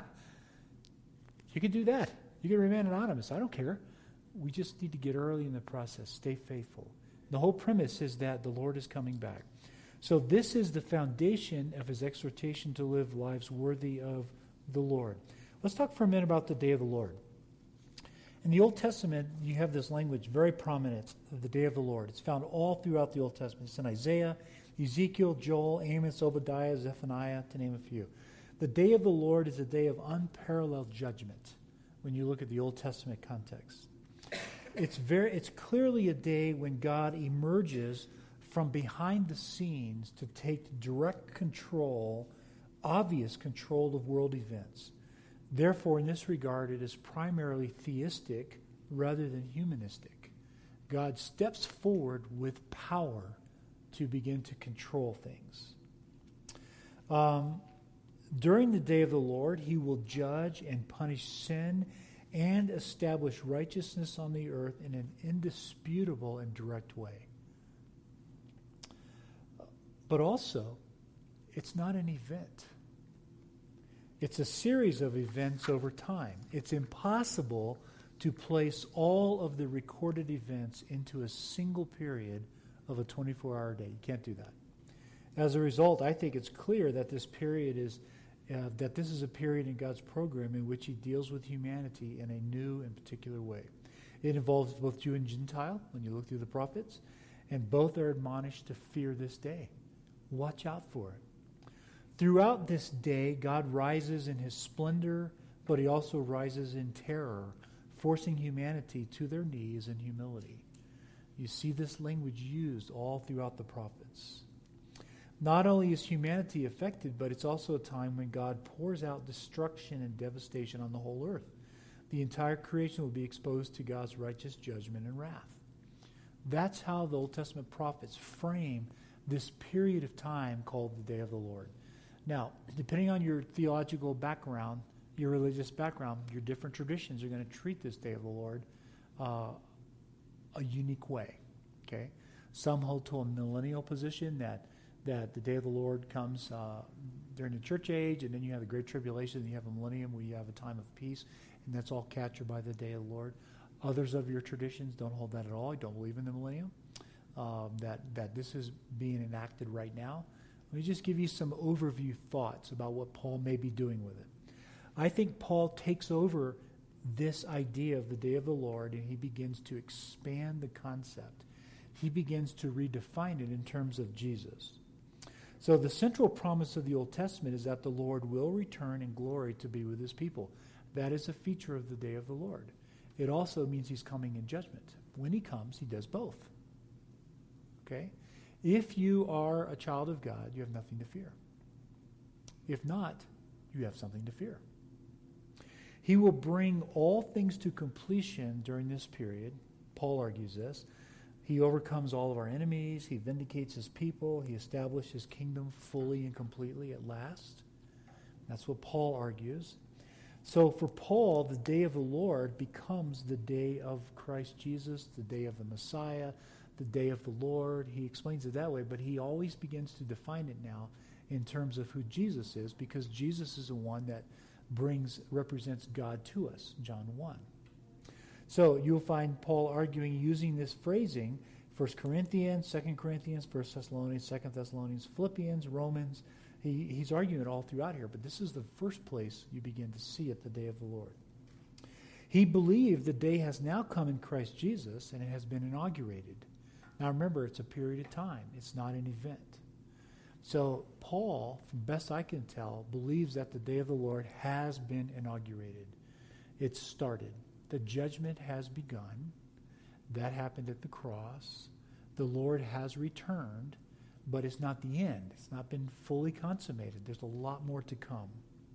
You can do that. You can remain anonymous. I don't care. We just need to get early in the process. Stay faithful. The whole premise is that the Lord is coming back. So this is the foundation of his exhortation to live lives worthy of the Lord. Let's talk for a minute about the day of the Lord. In the Old Testament, you have this language very prominent of the day of the Lord. It's found all throughout the Old Testament. It's in Isaiah, Ezekiel, Joel, Amos, Obadiah, Zephaniah, to name a few. The day of the Lord is a day of unparalleled judgment when you look at the Old Testament context. It's very, it's clearly a day when God emerges from behind the scenes to take direct control, obvious control of world events. Therefore, in this regard, it is primarily theistic rather than humanistic. God steps forward with power to begin to control things. Um, during the day of the Lord, he will judge and punish sin and establish righteousness on the earth in an indisputable and direct way. But also, it's not an event. It's a series of events over time. It's impossible to place all of the recorded events into a single period of a twenty-four hour day. You can't do that. As a result, I think it's clear that this period is, uh, that this is a period in God's program in which he deals with humanity in a new and particular way. It involves both Jew and Gentile, when you look through the prophets, and both are admonished to fear this day. Watch out for it. Throughout this day, God rises in his splendor, but he also rises in terror, forcing humanity to their knees in humility. You see this language used all throughout the prophets. Not only is humanity affected, but it's also a time when God pours out destruction and devastation on the whole earth. The entire creation will be exposed to God's righteous judgment and wrath. That's how the Old Testament prophets frame this period of time called the Day of the Lord. Now, depending on your theological background, your religious background, your different traditions are going to treat this Day of the Lord uh, a unique way. Okay, some hold to a millennial position that that the Day of the Lord comes uh, during the church age, and then you have the Great Tribulation, and you have a millennium where you have a time of peace, and that's all captured by the Day of the Lord. Others of your traditions don't hold that at all. You don't believe in the millennium. Um, that that this is being enacted right now. Let me just give you some overview thoughts about what Paul may be doing with it. I think Paul takes over this idea of the day of the Lord and he begins to expand the concept. He begins to redefine it in terms of Jesus. So the central promise of the Old Testament is that the Lord will return in glory to be with his people. That is a feature of the day of the Lord. It also means he's coming in judgment. When he comes, he does both. Okay? If you are a child of God, you have nothing to fear. If not, you have something to fear. He will bring all things to completion during this period. Paul argues this. He overcomes all of our enemies. He vindicates his people. He establishes his kingdom fully and completely at last. That's what Paul argues. So for Paul, the day of the Lord becomes the day of Christ Jesus, the day of the Messiah, the day of the Lord. He explains it that way, but he always begins to define it now in terms of who Jesus is, because Jesus is the one that brings, represents God to us, John one. So you'll find Paul arguing using this phrasing, First Corinthians, Second Corinthians, First Thessalonians, Second Thessalonians, Philippians, Romans. He, he's arguing it all throughout here, but this is the first place you begin to see it, the day of the Lord. He believed the day has now come in Christ Jesus, and it has been inaugurated. Now remember, it's a period of time. It's not an event. So Paul, from best I can tell, believes that the day of the Lord has been inaugurated. It's started. The judgment has begun. That happened at the cross. The Lord has returned, but it's not the end. It's not been fully consummated. There's a lot more to come.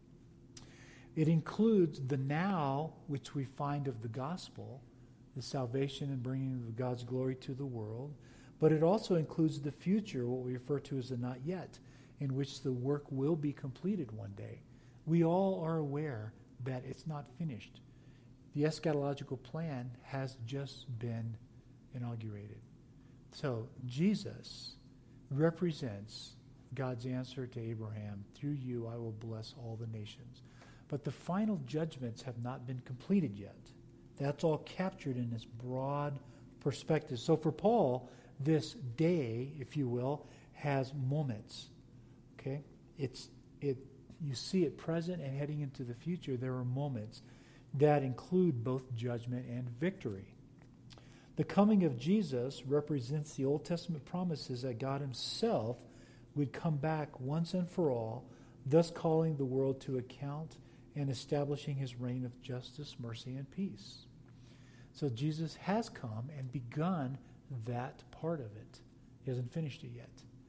It includes the now, which we find of the gospel, the salvation and bringing of God's glory to the world, but it also includes the future, what we refer to as the not yet, in which the work will be completed one day. We all are aware that it's not finished. The eschatological plan has just been inaugurated. So Jesus represents God's answer to Abraham, through you I will bless all the nations. But the final judgments have not been completed yet. That's all captured in this broad perspective. So for Paul, this day, if you will, has moments. Okay? It's it you see it present and heading into the future, there are moments that include both judgment and victory. The coming of Jesus represents the Old Testament promises that God himself would come back once and for all, thus calling the world to account and establishing his reign of justice, mercy, and peace. So Jesus has come and begun that part of it. He hasn't finished it yet.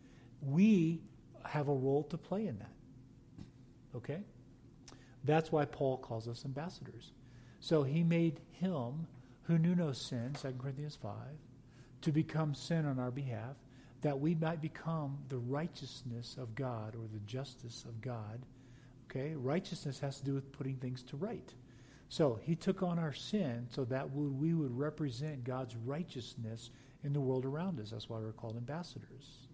We have a role to play in that. Okay? That's why Paul calls us ambassadors. So he made him who knew no sin, Second Corinthians five, to become sin on our behalf, that we might become the righteousness of God or the justice of God. Okay? Righteousness has to do with putting things to right. So he took on our sin so that we would represent God's righteousness in the world around us. That's why we're called ambassadors.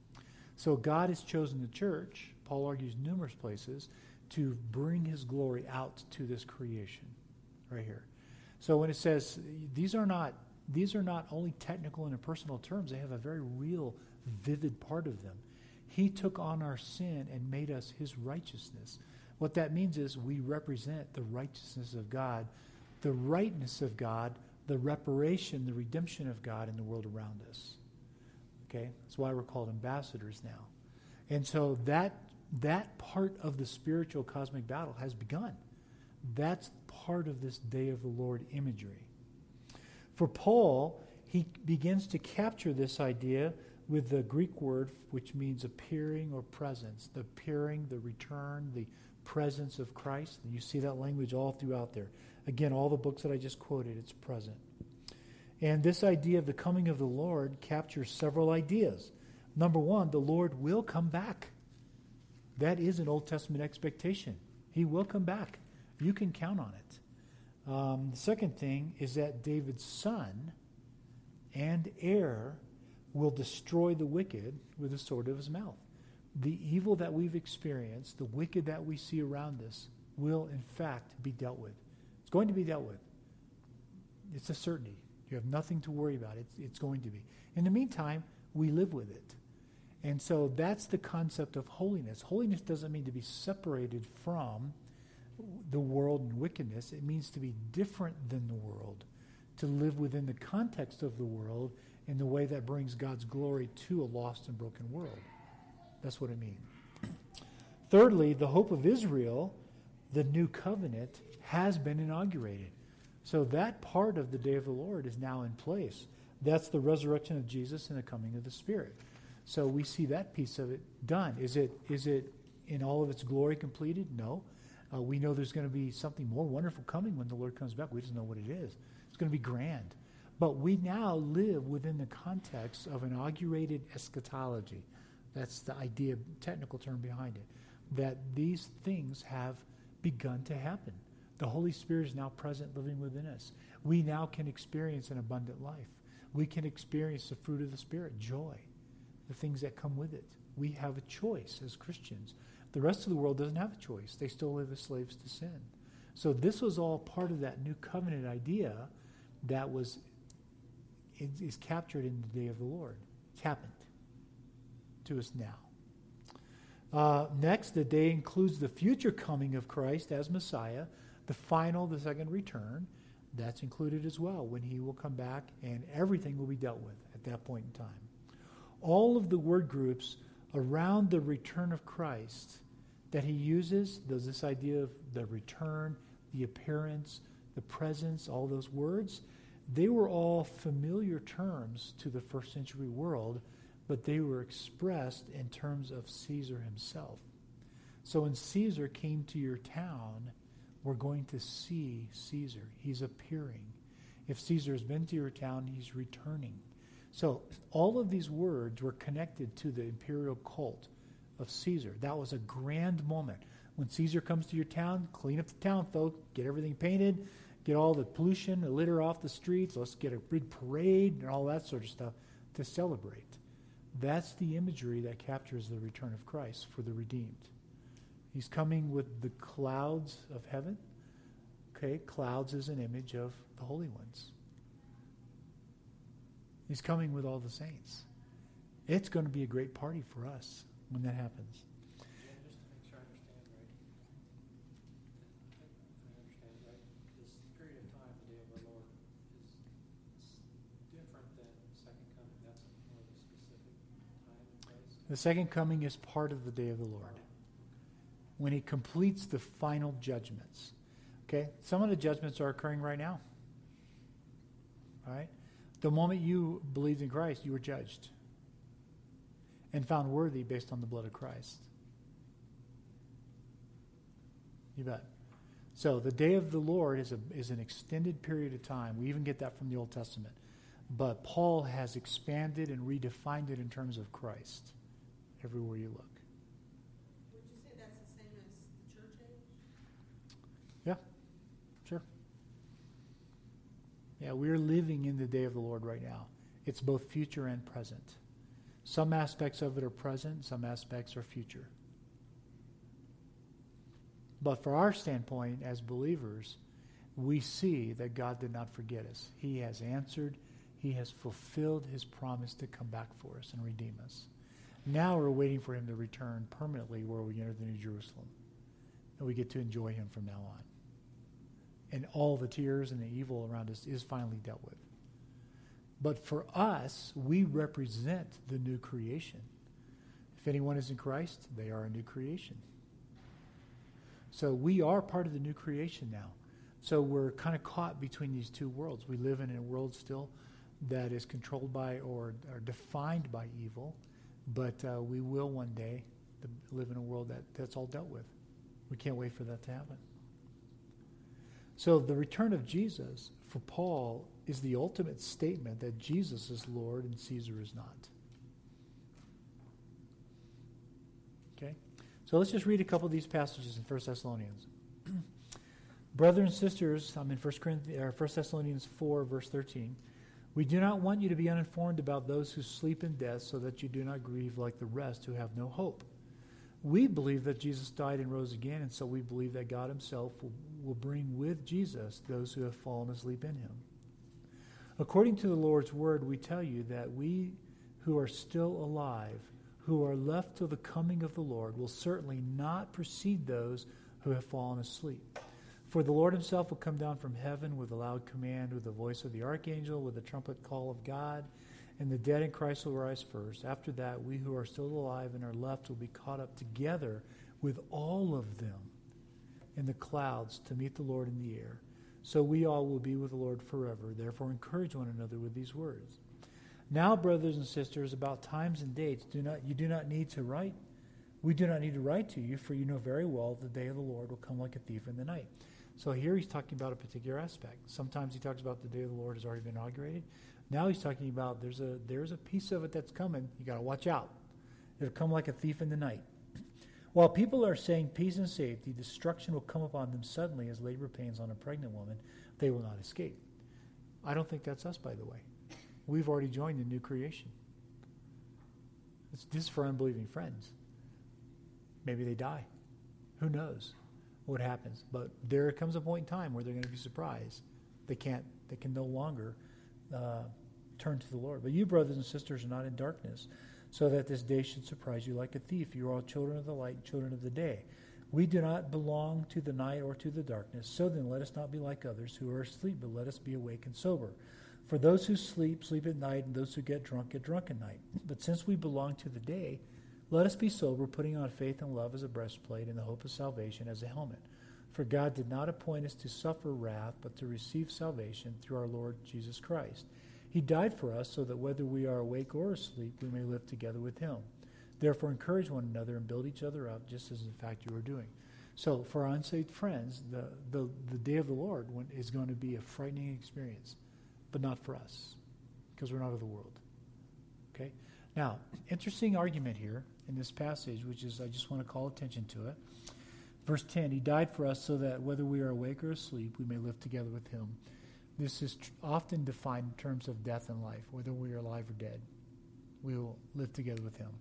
So God has chosen the church, Paul argues numerous places, to bring his glory out to this creation right here. So when it says these are not these are not only technical and impersonal terms, they have a very real, vivid part of them. He took on our sin and made us his righteousness. What that means is we represent the righteousness of God, the rightness of God, the reparation, the redemption of God in the world around us. Okay? That's why we're called ambassadors now. And so that that part of the spiritual cosmic battle has begun. That's part of this day of the Lord imagery. For Paul, he begins to capture this idea with the Greek word which means appearing or presence. The appearing, the return, the presence of Christ. And you see that language all throughout there. Again, all the books that I just quoted, it's present. And this idea of the coming of the Lord captures several ideas. Number one, the Lord will come back. That is an Old Testament expectation. He will come back. You can count on it. Um, the second thing is that David's son and heir will destroy the wicked with the sword of his mouth. The evil that we've experienced, the wicked that we see around us, will in fact be dealt with. It's going to be dealt with. It's a certainty. You have nothing to worry about. It's, it's going to be. In the meantime, we live with it. And so that's the concept of holiness. Holiness doesn't mean to be separated from the world and wickedness. It means to be different than the world, to live within the context of the world in the way that brings God's glory to a lost and broken world. That's what it means. Thirdly, the hope of Israel, the new covenant, has been inaugurated. So that part of the day of the Lord is now in place. That's the resurrection of Jesus and the coming of the Spirit. So we see that piece of it done. Is it is it in all of its glory completed? No. Uh, we know there's going to be something more wonderful coming when the Lord comes back. We just know what it is. It's going to be grand. But we now live within the context of inaugurated eschatology. That's the idea, technical term behind it, that these things have begun to happen. The Holy Spirit is now present, living within us. We now can experience an abundant life. We can experience the fruit of the Spirit, joy, the things that come with it. We have a choice as Christians. The rest of the world doesn't have a choice. They still live as slaves to sin. So this was all part of that new covenant idea that was is captured in the day of the Lord. It's happened to us now. Uh, next, the day includes the future coming of Christ as Messiah, the final, the second return. That's included as well, when he will come back and everything will be dealt with at that point in time. All of the word groups around the return of Christ that he uses, there's this idea of the return, the appearance, the presence, all those words, they were all familiar terms to the first century world, but they were expressed in terms of Caesar himself. So when Caesar came to your town, we're going to see Caesar. He's appearing. If Caesar has been to your town, he's returning. So all of these words were connected to the imperial cult of Caesar. That was a grand moment. When Caesar comes to your town, clean up the town, folks, get everything painted, get all the pollution, the litter off the streets, let's get a big parade and all that sort of stuff to celebrate. That's the imagery that captures the return of Christ for the redeemed. He's coming with the clouds of heaven. Okay, clouds is an image of the holy ones. He's coming with all the saints. It's going to be a great party for us when that happens. Yeah, just to make sure I understand right. The second coming is part of the day of the Lord, when he completes the final judgments. Okay? Some of the judgments are occurring right now. All right? The moment you believed in Christ, you were judged and found worthy based on the blood of Christ. You bet. So the day of the Lord is a is an extended period of time. We even get that from the Old Testament. But Paul has expanded and redefined it in terms of Christ everywhere you look. Would you say that's the same as the church age? Yeah, sure. Yeah, we're living in the day of the Lord right now. It's both future and present. Some aspects of it are present, some aspects are future. But for our standpoint as believers, we see that God did not forget us. He has answered. He has fulfilled his promise to come back for us and redeem us. Now we're waiting for him to return permanently where we enter the New Jerusalem. And we get to enjoy him from now on. And all the tears and the evil around us is finally dealt with. But for us, we represent the new creation. If anyone is in Christ, they are a new creation. So we are part of the new creation now. So we're kind of caught between these two worlds. We live in a world still that is controlled by or, or defined by evil, but uh, we will one day live in a world that, that's all dealt with. We can't wait for that to happen. So the return of Jesus for Paul is the ultimate statement that Jesus is Lord and Caesar is not. Okay? So let's just read a couple of these passages in First Thessalonians. Brothers and sisters, I'm in First Corinthians, or First Thessalonians four, verse thirteen. We do not want you to be uninformed about those who sleep in death, so that you do not grieve like the rest who have no hope. We believe that Jesus died and rose again, and so we believe that God himself will, will bring with Jesus those who have fallen asleep in him. According to the Lord's word, we tell you that we who are still alive, who are left till the coming of the Lord, will certainly not precede those who have fallen asleep. For the Lord himself will come down from heaven with a loud command, with the voice of the archangel, with the trumpet call of God, and the dead in Christ will rise first. After that, we who are still alive and are left will be caught up together with all of them in the clouds to meet the Lord in the air. So we all will be with the Lord forever. Therefore, encourage one another with these words. Now, brothers and sisters, about times and dates, do not you do not need to write. We do not need to write to you, for you know very well the day of the Lord will come like a thief in the night. So here he's talking about a particular aspect. Sometimes he talks about the day of the Lord has already been inaugurated. Now he's talking about there's a there's a piece of it that's coming. You got to watch out. It'll come like a thief in the night. While people are saying peace and safety, destruction will come upon them suddenly as labor pains on a pregnant woman. They will not escape. I don't think that's us, by the way. We've already joined the new creation. It's, this is for unbelieving friends. Maybe they die. Who knows what happens? But there comes a point in time where they're going to be surprised. They can't. They can no longer uh, turn to the Lord. But you, brothers and sisters, are not in darkness, so that this day should surprise you like a thief. You are all children of the light, children of the day. We do not belong to the night or to the darkness. So then let us not be like others who are asleep, but let us be awake and sober. For those who sleep, sleep at night, and those who get drunk, get drunk at night. But since we belong to the day, let us be sober, putting on faith and love as a breastplate, and the hope of salvation as a helmet. For God did not appoint us to suffer wrath, but to receive salvation through our Lord Jesus Christ. He died for us so that whether we are awake or asleep, we may live together with him. Therefore, encourage one another and build each other up, just as in fact you are doing. So, for our unsaved friends, the, the, the day of the Lord is going to be a frightening experience, but not for us, because we're not of the world. Okay? Now, interesting argument here in this passage, which is, I just want to call attention to it. Verse ten, he died for us so that whether we are awake or asleep, we may live together with him. This is tr- often defined in terms of death and life, whether we are alive or dead. We will live together with him.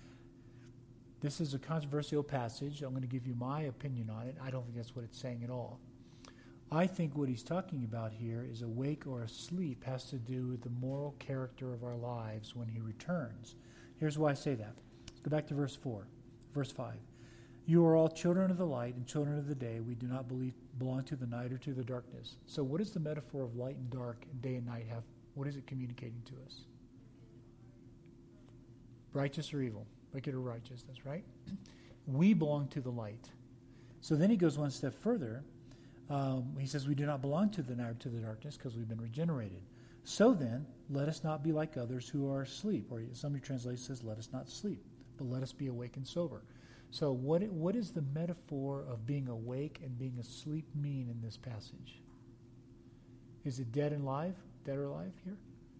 This is a controversial passage. I'm going to give you my opinion on it. I don't think that's what it's saying at all. I think what he's talking about here is awake or asleep has to do with the moral character of our lives when he returns. Here's why I say that. Let's go back to verse four, verse five. You are all children of the light and children of the day. We do not believe, belong to the night or to the darkness. So what does the metaphor of light and dark and day and night have? What is it communicating to us? Righteous or evil? wicked or righteousness, right? We belong to the light. So then he goes one step further. Um, he says we do not belong to the night or to the darkness because we've been regenerated. So then, let us not be like others who are asleep. Or some of your translations says, let us not sleep, but let us be awake and sober. So what what is the metaphor of being awake and being asleep mean in this passage? Is it dead and alive? Dead or alive here?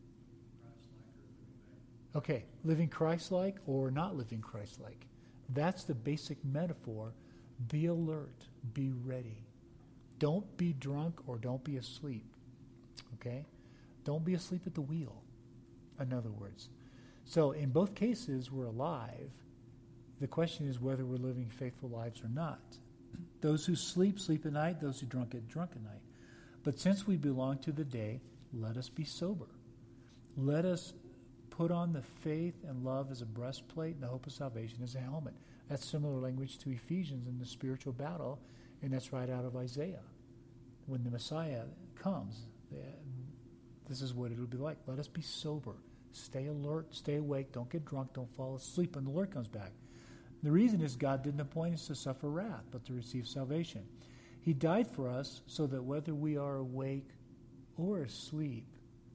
Okay, living Christ-like or not living Christ-like. That's the basic metaphor. Be alert. Be ready. Don't be drunk or don't be asleep. Okay? Don't be asleep at the wheel, in other words. So in both cases, we're alive. The question is whether we're living faithful lives or not. Those who sleep, sleep at night. Those who drunk, get drunk at night. But since we belong to the day, let us be sober. Let us put on the faith and love as a breastplate and the hope of salvation as a helmet. That's similar language to Ephesians in the spiritual battle, and that's right out of Isaiah. When the Messiah comes, this is what it'll be like. Let us be sober. Stay alert. Stay awake. Don't get drunk. Don't fall asleep when the Lord comes back. The reason is God didn't appoint us to suffer wrath, but to receive salvation. He died for us so that whether we are awake or asleep,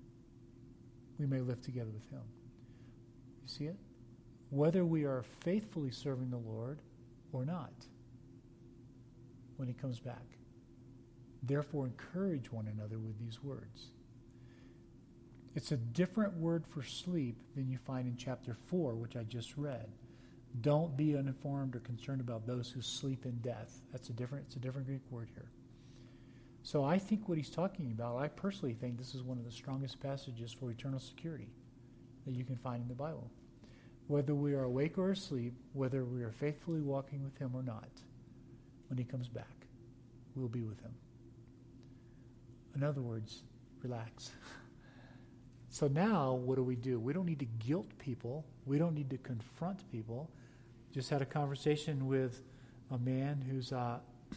we may live together with him. You see it? Whether we are faithfully serving the Lord or not when he comes back. Therefore, encourage one another with these words. It's a different word for sleep than you find in chapter four, which I just read. Don't be uninformed or concerned about those who sleep in death. That's a different, it's a different Greek word here. So I think what he's talking about, I personally think this is one of the strongest passages for eternal security that you can find in the Bible. Whether we are awake or asleep, whether we are faithfully walking with him or not, when he comes back, we'll be with him. In other words, relax. So now, what do we do? We don't need to guilt people. We don't need to confront people. Just had a conversation with a man who's uh,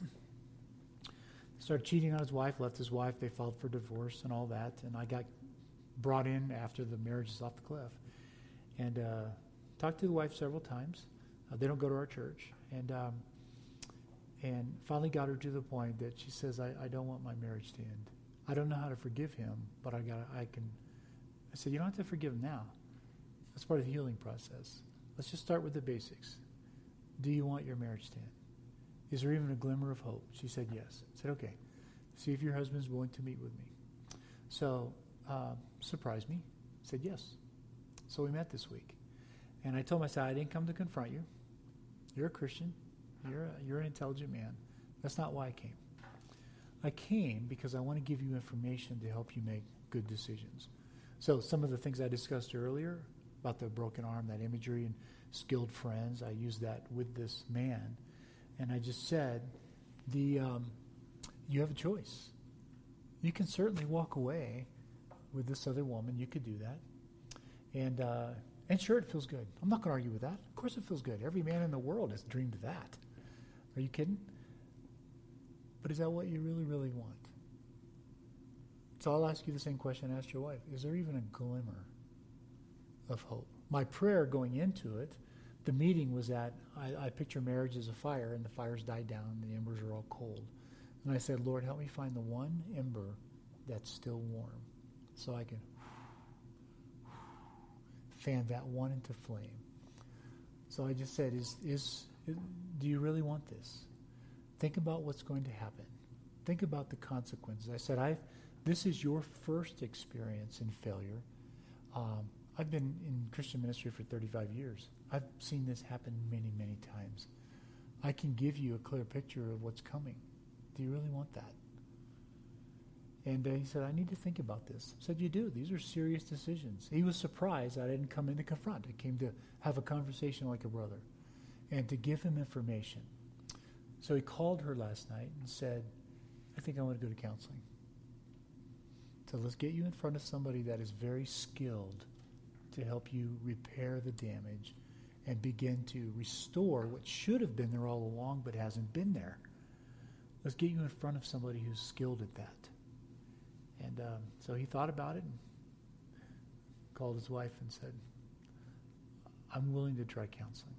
started cheating on his wife, left his wife, they filed for divorce and all that. And I got brought in after the marriage is off the cliff. And uh, talked to the wife several times. Uh, they don't go to our church. And um, and finally got her to the point that she says, I, I don't want my marriage to end. I don't know how to forgive him, but I got I can. I said, you don't have to forgive him now. That's part of the healing process. Let's just start with the basics. Do you want your marriage to end? Is there even a glimmer of hope? She said yes. I said, okay. See if your husband's willing to meet with me. So, uh, surprised me. Said yes. So we met this week. And I told him, I said, I didn't come to confront you. You're a Christian. You're, a, you're an intelligent man. That's not why I came. I came because I want to give you information to help you make good decisions. So some of the things I discussed earlier about the broken arm, that imagery and skilled friends, I used that with this man. And I just said, the um, you have a choice. You can certainly walk away with this other woman. You could do that. And uh, and sure, it feels good. I'm not going to argue with that. Of course it feels good. Every man in the world has dreamed of that. Are you kidding? But is that what you really, really want? So I'll ask you the same question I asked your wife. Is there even a glimmer of hope? My prayer going into it, the meeting was that I, I picture marriage as a fire, and the fire's died down, and the embers are all cold. And I said, Lord, help me find the one ember that's still warm so I can fan that one into flame. So I just said, is, is, is do you really want this? Think about what's going to happen. Think about the consequences. I said, I've, this is your first experience in failure. Um, I've been in Christian ministry for thirty-five years. I've seen this happen many, many times. I can give you a clear picture of what's coming. Do you really want that? And uh, he said, I need to think about this. I said, you do. These are serious decisions. He was surprised I didn't come in to confront. I came to have a conversation like a brother and to give him information. So he called her last night and said, I think I want to go to counseling. So let's get you in front of somebody that is very skilled to help you repair the damage and begin to restore what should have been there all along but hasn't been there. Let's get you in front of somebody who's skilled at that. And um, so he thought about it and called his wife and said, I'm willing to try counseling.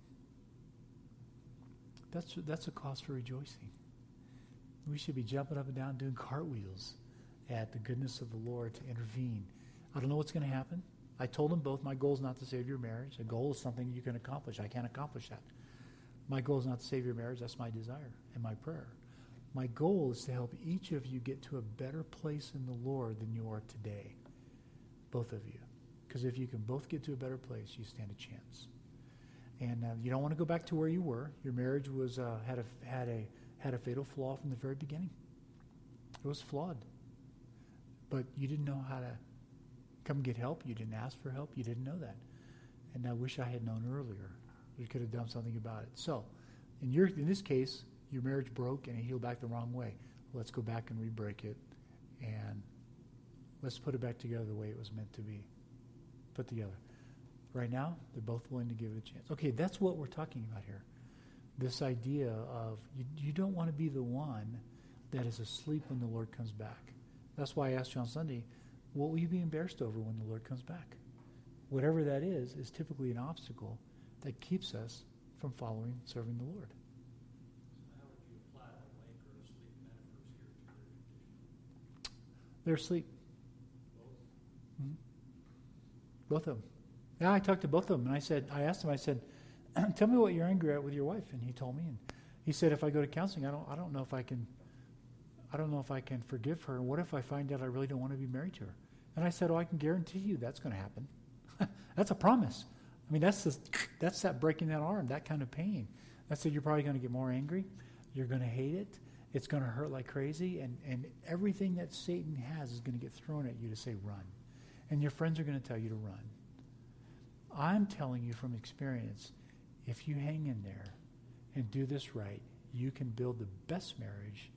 That's that's a cause for rejoicing. We should be jumping up and down doing cartwheels at the goodness of the Lord to intervene. I don't know what's going to happen. I told them both, my goal is not to save your marriage. A goal is something you can accomplish. I can't accomplish that. My goal is not to save your marriage. That's my desire and my prayer. My goal is to help each of you get to a better place in the Lord than you are today. Both of you. Because if you can both get to a better place, you stand a chance. And uh, you don't want to go back to where you were. Your marriage was uh, had a had a had a fatal flaw from the very beginning. It was flawed. But you didn't know how to come get help. You didn't ask for help. You didn't know that. And I wish I had known earlier. We could have done something about it. So, in your in this case, your marriage broke and it healed back the wrong way. Let's go back and re-break it, and let's put it back together the way it was meant to be put together. Right now, they're both willing to give it a chance. Okay, that's what we're talking about here. This idea of you, you don't want to be the one that is asleep when the Lord comes back. That's why I asked you on Sunday, what will you be embarrassed over when the Lord comes back? Whatever that is, is typically an obstacle that keeps us from following and serving the Lord. So how would you apply the wake or asleep metaphors here to their condition? They're asleep. Both? Mm-hmm. Both of them. Yeah, I talked to both of them, and I said, I asked him, I said, tell me what you're angry at with your wife. And he told me, and he said, if I go to counseling, I don't, I don't know if I can, I don't know if I can forgive her. And what if I find out I really don't want to be married to her? And I said, oh, I can guarantee you that's going to happen. That's a promise. I mean, that's the, that's that breaking that arm, that kind of pain. I said, you're probably going to get more angry. You're going to hate it. It's going to hurt like crazy. And, and everything that Satan has is going to get thrown at you to say run. And your friends are going to tell you to run. I'm telling you from experience, if you hang in there and do this right, you can build the best marriage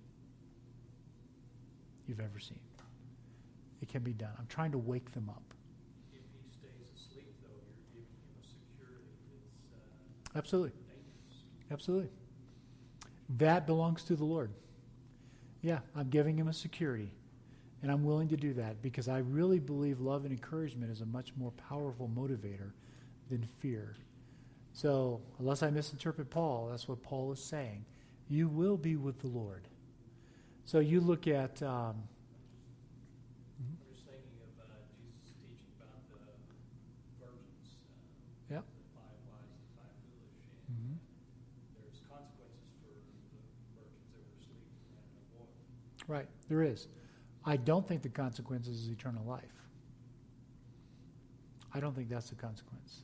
you've ever seen. It can be done. I'm trying to wake them up. If he stays asleep, though, you're giving him a security that's uh, Absolutely. dangerous. Absolutely. That belongs to the Lord. Yeah, I'm giving him a security. And I'm willing to do that because I really believe love and encouragement is a much more powerful motivator than fear. So, unless I misinterpret Paul, that's what Paul is saying. You will be with the Lord. So you look at... Um, I'm just thinking of uh, Jesus' teaching about the virgins, uh, Yep. the five wise and five foolish, and Mhm. there's consequences for the virgins that were asleep and had no oil. Right, there is. I don't think the consequence is eternal life. I don't think that's the consequence.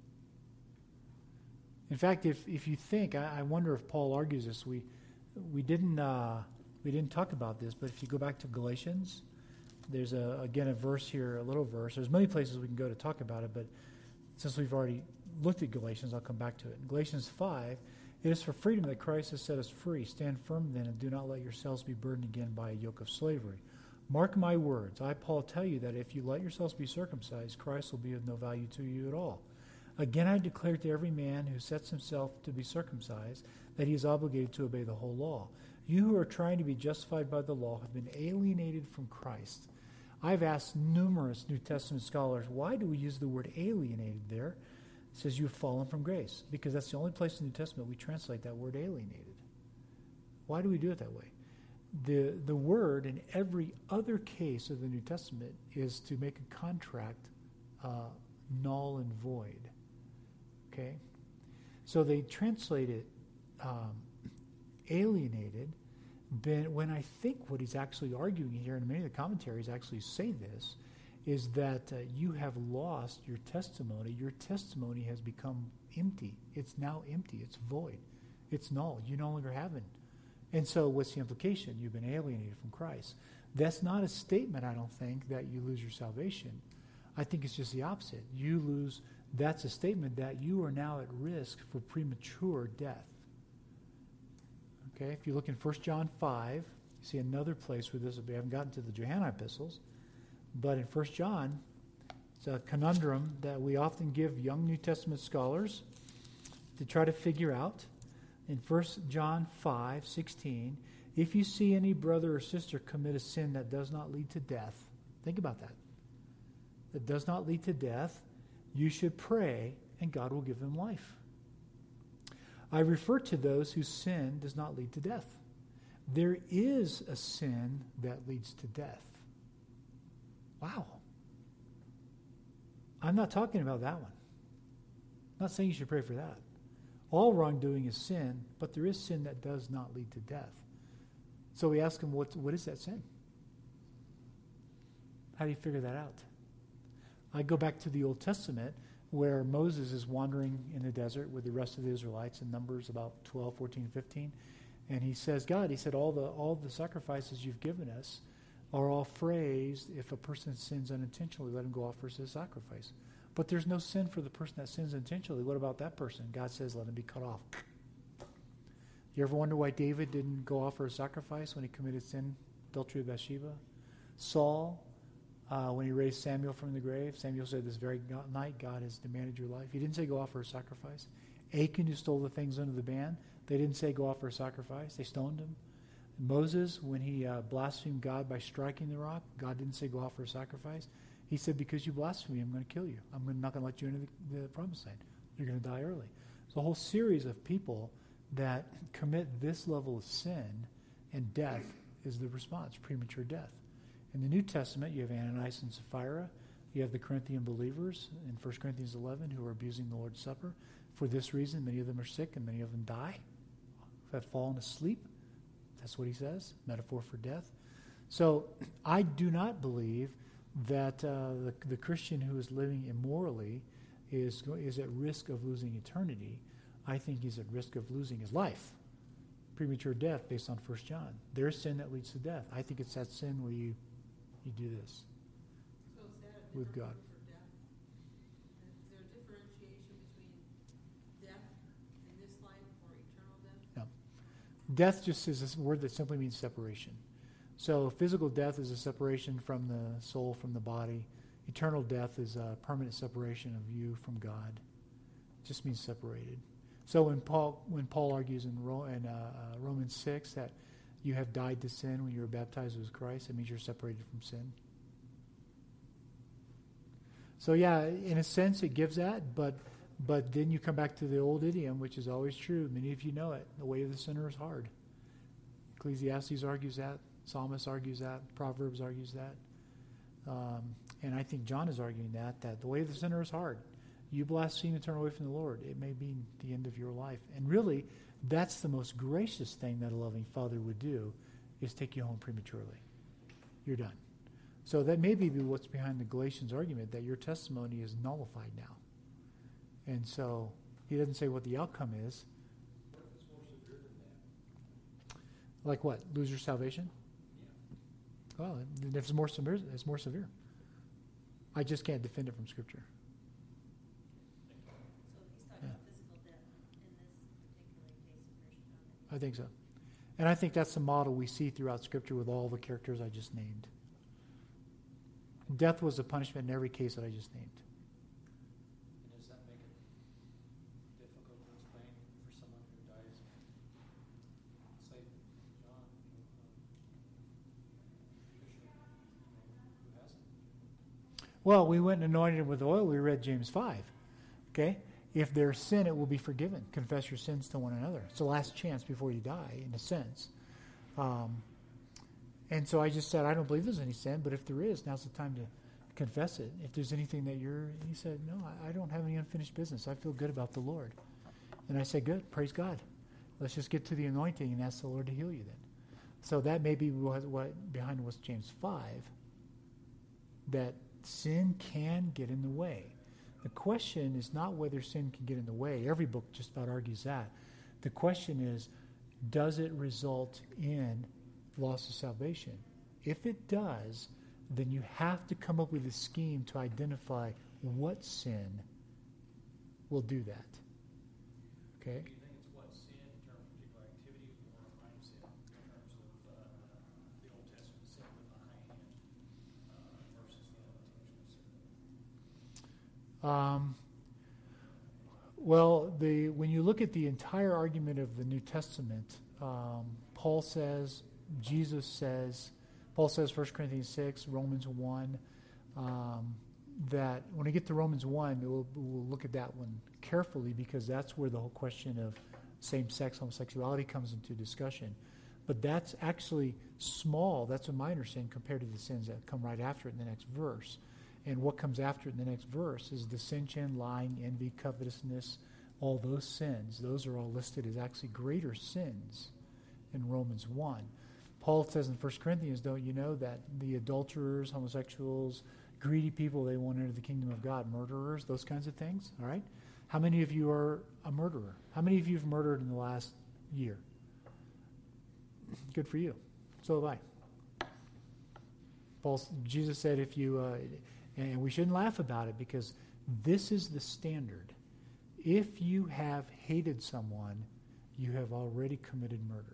In fact, if, if you think, I, I wonder if Paul argues this. We we didn't uh, we didn't talk about this, but if you go back to Galatians, there's a again a verse here, a little verse. There's many places we can go to talk about it, but since we've already looked at Galatians, I'll come back to it. In Galatians five, it is for freedom that Christ has set us free. Stand firm then, and do not let yourselves be burdened again by a yoke of slavery. Mark my words. I, Paul, tell you that if you let yourselves be circumcised, Christ will be of no value to you at all. Again, I declare to every man who sets himself to be circumcised that he is obligated to obey the whole law. You who are trying to be justified by the law have been alienated from Christ. I've asked numerous New Testament scholars, why do we use the word alienated there? It says you've fallen from grace, because that's the only place in the New Testament we translate that word alienated. Why do we do it that way? The, the word in every other case of the New Testament is to make a contract uh, null and void. Okay? So they translate it um, alienated, but when I think what he's actually arguing here, and many of the commentaries actually say this, is that uh, you have lost your testimony. Your testimony has become empty. It's now empty. It's void. It's null. You no longer have it. And so what's the implication? You've been alienated from Christ. That's not a statement, I don't think, that you lose your salvation. I think it's just the opposite. You lose, that's a statement that you are now at risk for premature death. Okay, if you look in First John five, you see another place where this, we haven't gotten to the Johannine epistles, but in First John, it's a conundrum that we often give young New Testament scholars to try to figure out. In First John five sixteen, if you see any brother or sister commit a sin that does not lead to death, think about that, that does not lead to death, you should pray and God will give them life. I refer to those whose sin does not lead to death. There is a sin that leads to death. Wow. I'm not talking about that one. I'm not saying you should pray for that. All wrongdoing is sin, but there is sin that does not lead to death. So we ask him, what, what is that sin? How do you figure that out? I go back to the Old Testament where Moses is wandering in the desert with the rest of the Israelites in Numbers about twelve, fourteen, fifteen. And he says, God, he said, all the all the sacrifices you've given us are all phrased, if a person sins unintentionally, let him go offer as a sacrifice. But there's no sin for the person that sins intentionally. What about that person? God says, let him be cut off. You ever wonder why David didn't go offer a sacrifice when he committed sin, adultery with Bathsheba? Saul, uh, when he raised Samuel from the grave, Samuel said, this very night God has demanded your life. He didn't say go offer a sacrifice. Achan, who stole the things under the ban, they didn't say go offer a sacrifice. They stoned him. Moses, when he uh, blasphemed God by striking the rock, God didn't say go offer a sacrifice. He said, because you blaspheme me, I'm going to kill you. I'm not going to let you into the, the promised land. You're going to die early. So a whole series of people that commit this level of sin, and death is the response, premature death. In the New Testament, you have Ananias and Sapphira. You have the Corinthian believers in First Corinthians eleven who are abusing the Lord's Supper. For this reason, many of them are sick and many of them die, have fallen asleep. That's what he says, metaphor for death. So I do not believe that uh, the, the Christian who is living immorally is, is at risk of losing eternity. I think he's at risk of losing his life. Premature death based on First John. There's sin that leads to death. I think it's that sin where you, you do this So is that a with different God. word for death? Is there a differentiation between death in this life or eternal death? No. Death just is a word that simply means separation. So physical death is a separation from the soul, from the body. Eternal death is a permanent separation of you from God. It just means separated. So when Paul when Paul argues in, Ro, in uh, uh, Romans six that you have died to sin when you were baptized with Christ, it means you're separated from sin. So yeah, in a sense it gives that, but but then you come back to the old idiom, which is always true. Many of you know it. The way of the sinner is hard. Ecclesiastes argues that. Psalmist argues that. Proverbs argues that. Um, and I think John is arguing that, that the way of the sinner is hard. You blaspheme and turn away from the Lord, it may mean the end of your life. And really, that's the most gracious thing that a loving father would do, is take you home prematurely. You're done. So that may be what's behind the Galatians argument, that your testimony is nullified now. And so he doesn't say what the outcome is. What if it's more severe than that? Like what? Lose your salvation? Yeah. Well, if it's more severe, it's more severe. I just can't defend it from Scripture. So he's talking Yeah. about physical death in this particular case of First John. I think so. And I think that's the model we see throughout Scripture with all the characters I just named. Death was a punishment in every case that I just named. And does that make it difficult to explain for someone who dies, say, John, uh, Fisher, who hasn't? Well, we went and anointed him with oil. We read James five. Okay? If there's sin, it will be forgiven. Confess your sins to one another. It's the last chance before you die, in a sense. Um, and so I just said, I don't believe there's any sin, but if there is, now's the time to confess it. If there's anything that you're, he said, no, I, I don't have any unfinished business. I feel good about the Lord. And I said, good, praise God. Let's just get to the anointing and ask the Lord to heal you then. So that may be what, what behind what's James five, that sin can get in the way. The question is not whether sin can get in the way. Every book just about argues that. The question is, does it result in loss of salvation? If it does, then you have to come up with a scheme to identify what sin will do that. Okay? Do you think it's what sin in terms of particular activity or mindset in terms of uh, the Old Testament sin with the high hand uh, versus the unintentional sin? Um, well, the when you look at the entire argument of the New Testament, um, Paul says, Jesus says, Paul says, First Corinthians six, Romans one, um, that when I get to Romans one, we'll, we'll look at that one carefully, because that's where the whole question of same-sex homosexuality comes into discussion. But that's actually small. That's a minor sin compared to the sins that come right after it in the next verse. And what comes after it in the next verse is dissension, lying, envy, covetousness, all those sins. Those are all listed as actually greater sins in Romans one. Paul says in First Corinthians, don't you know that the adulterers, homosexuals, greedy people, they won't enter the kingdom of God, murderers, those kinds of things, all right? How many of you are a murderer? How many of you have murdered in the last year? Good for you. So have I. Paul, Jesus said if you, uh, and we shouldn't laugh about it, because this is the standard. If you have hated someone, you have already committed murder.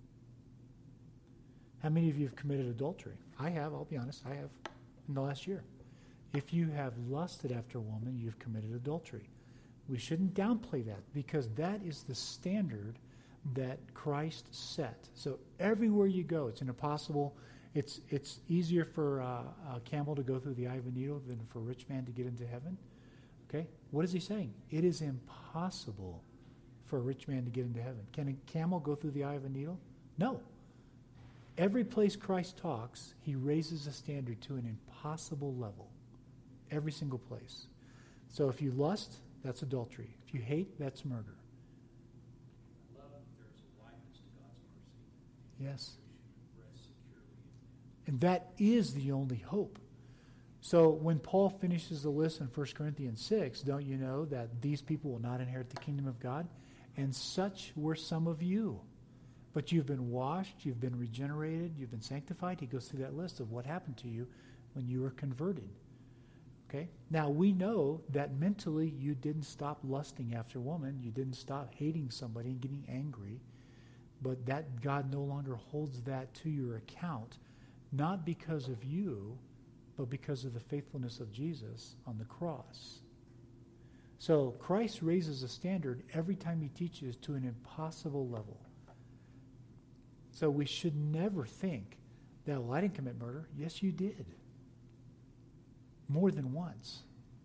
How many of you have committed adultery? I have, I'll be honest, I have in the last year. If you have lusted after a woman, you've committed adultery. We shouldn't downplay that, because that is the standard that Christ set. So everywhere you go, it's an impossible, it's it's easier for uh, a camel to go through the eye of a needle than for a rich man to get into heaven. Okay? What is he saying? It is impossible for a rich man to get into heaven. Can a camel go through the eye of a needle? No. Every place Christ talks, he raises the standard to an impossible level. Every single place. So if you lust, that's adultery. If you hate, that's murder. I love that there's a likeness to God's mercy. Yes. We should rest securely in that. And that is the only hope. So when Paul finishes the list in First Corinthians six, don't you know that these people will not inherit the kingdom of God? And such were some of you. But you've been washed, you've been regenerated, you've been sanctified. He goes through that list of what happened to you when you were converted. Okay? Now, we know that mentally you didn't stop lusting after a woman. You didn't stop hating somebody and getting angry. But that God no longer holds that to your account, not because of you, but because of the faithfulness of Jesus on the cross. So Christ raises a standard every time he teaches to an impossible level. So we should never think that, well, I didn't commit murder. Yes, you did. More than once.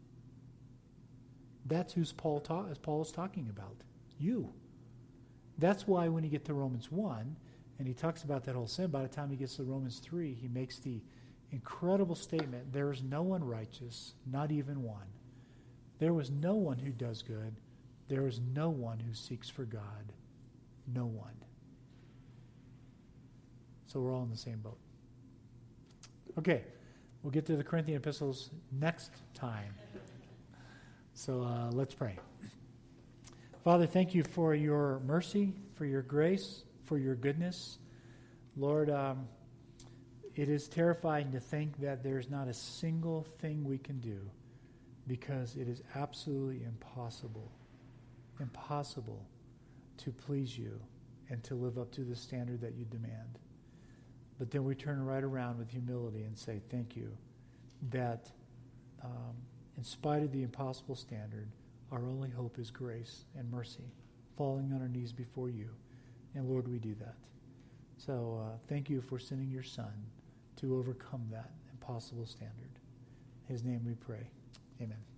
That's who Paul, ta- Paul is talking about. You. That's why when you get to Romans one, and he talks about that whole sin, by the time he gets to Romans three, he makes the incredible statement, there is no one righteous, not even one. There was no one who does good. There is no one who seeks for God. No one. So we're all in the same boat. Okay, we'll get to the Corinthian epistles next time. So uh, let's pray. Father, thank you for your mercy, for your grace, for your goodness. Lord, um, it is terrifying to think that there's not a single thing we can do, because it is absolutely impossible, impossible to please you and to live up to the standard that you demand. But then we turn right around with humility and say, thank you, that um, in spite of the impossible standard, our only hope is grace and mercy, falling on our knees before you. And Lord, we do that. So uh, thank you for sending your Son to overcome that impossible standard. In his name we pray. Amen.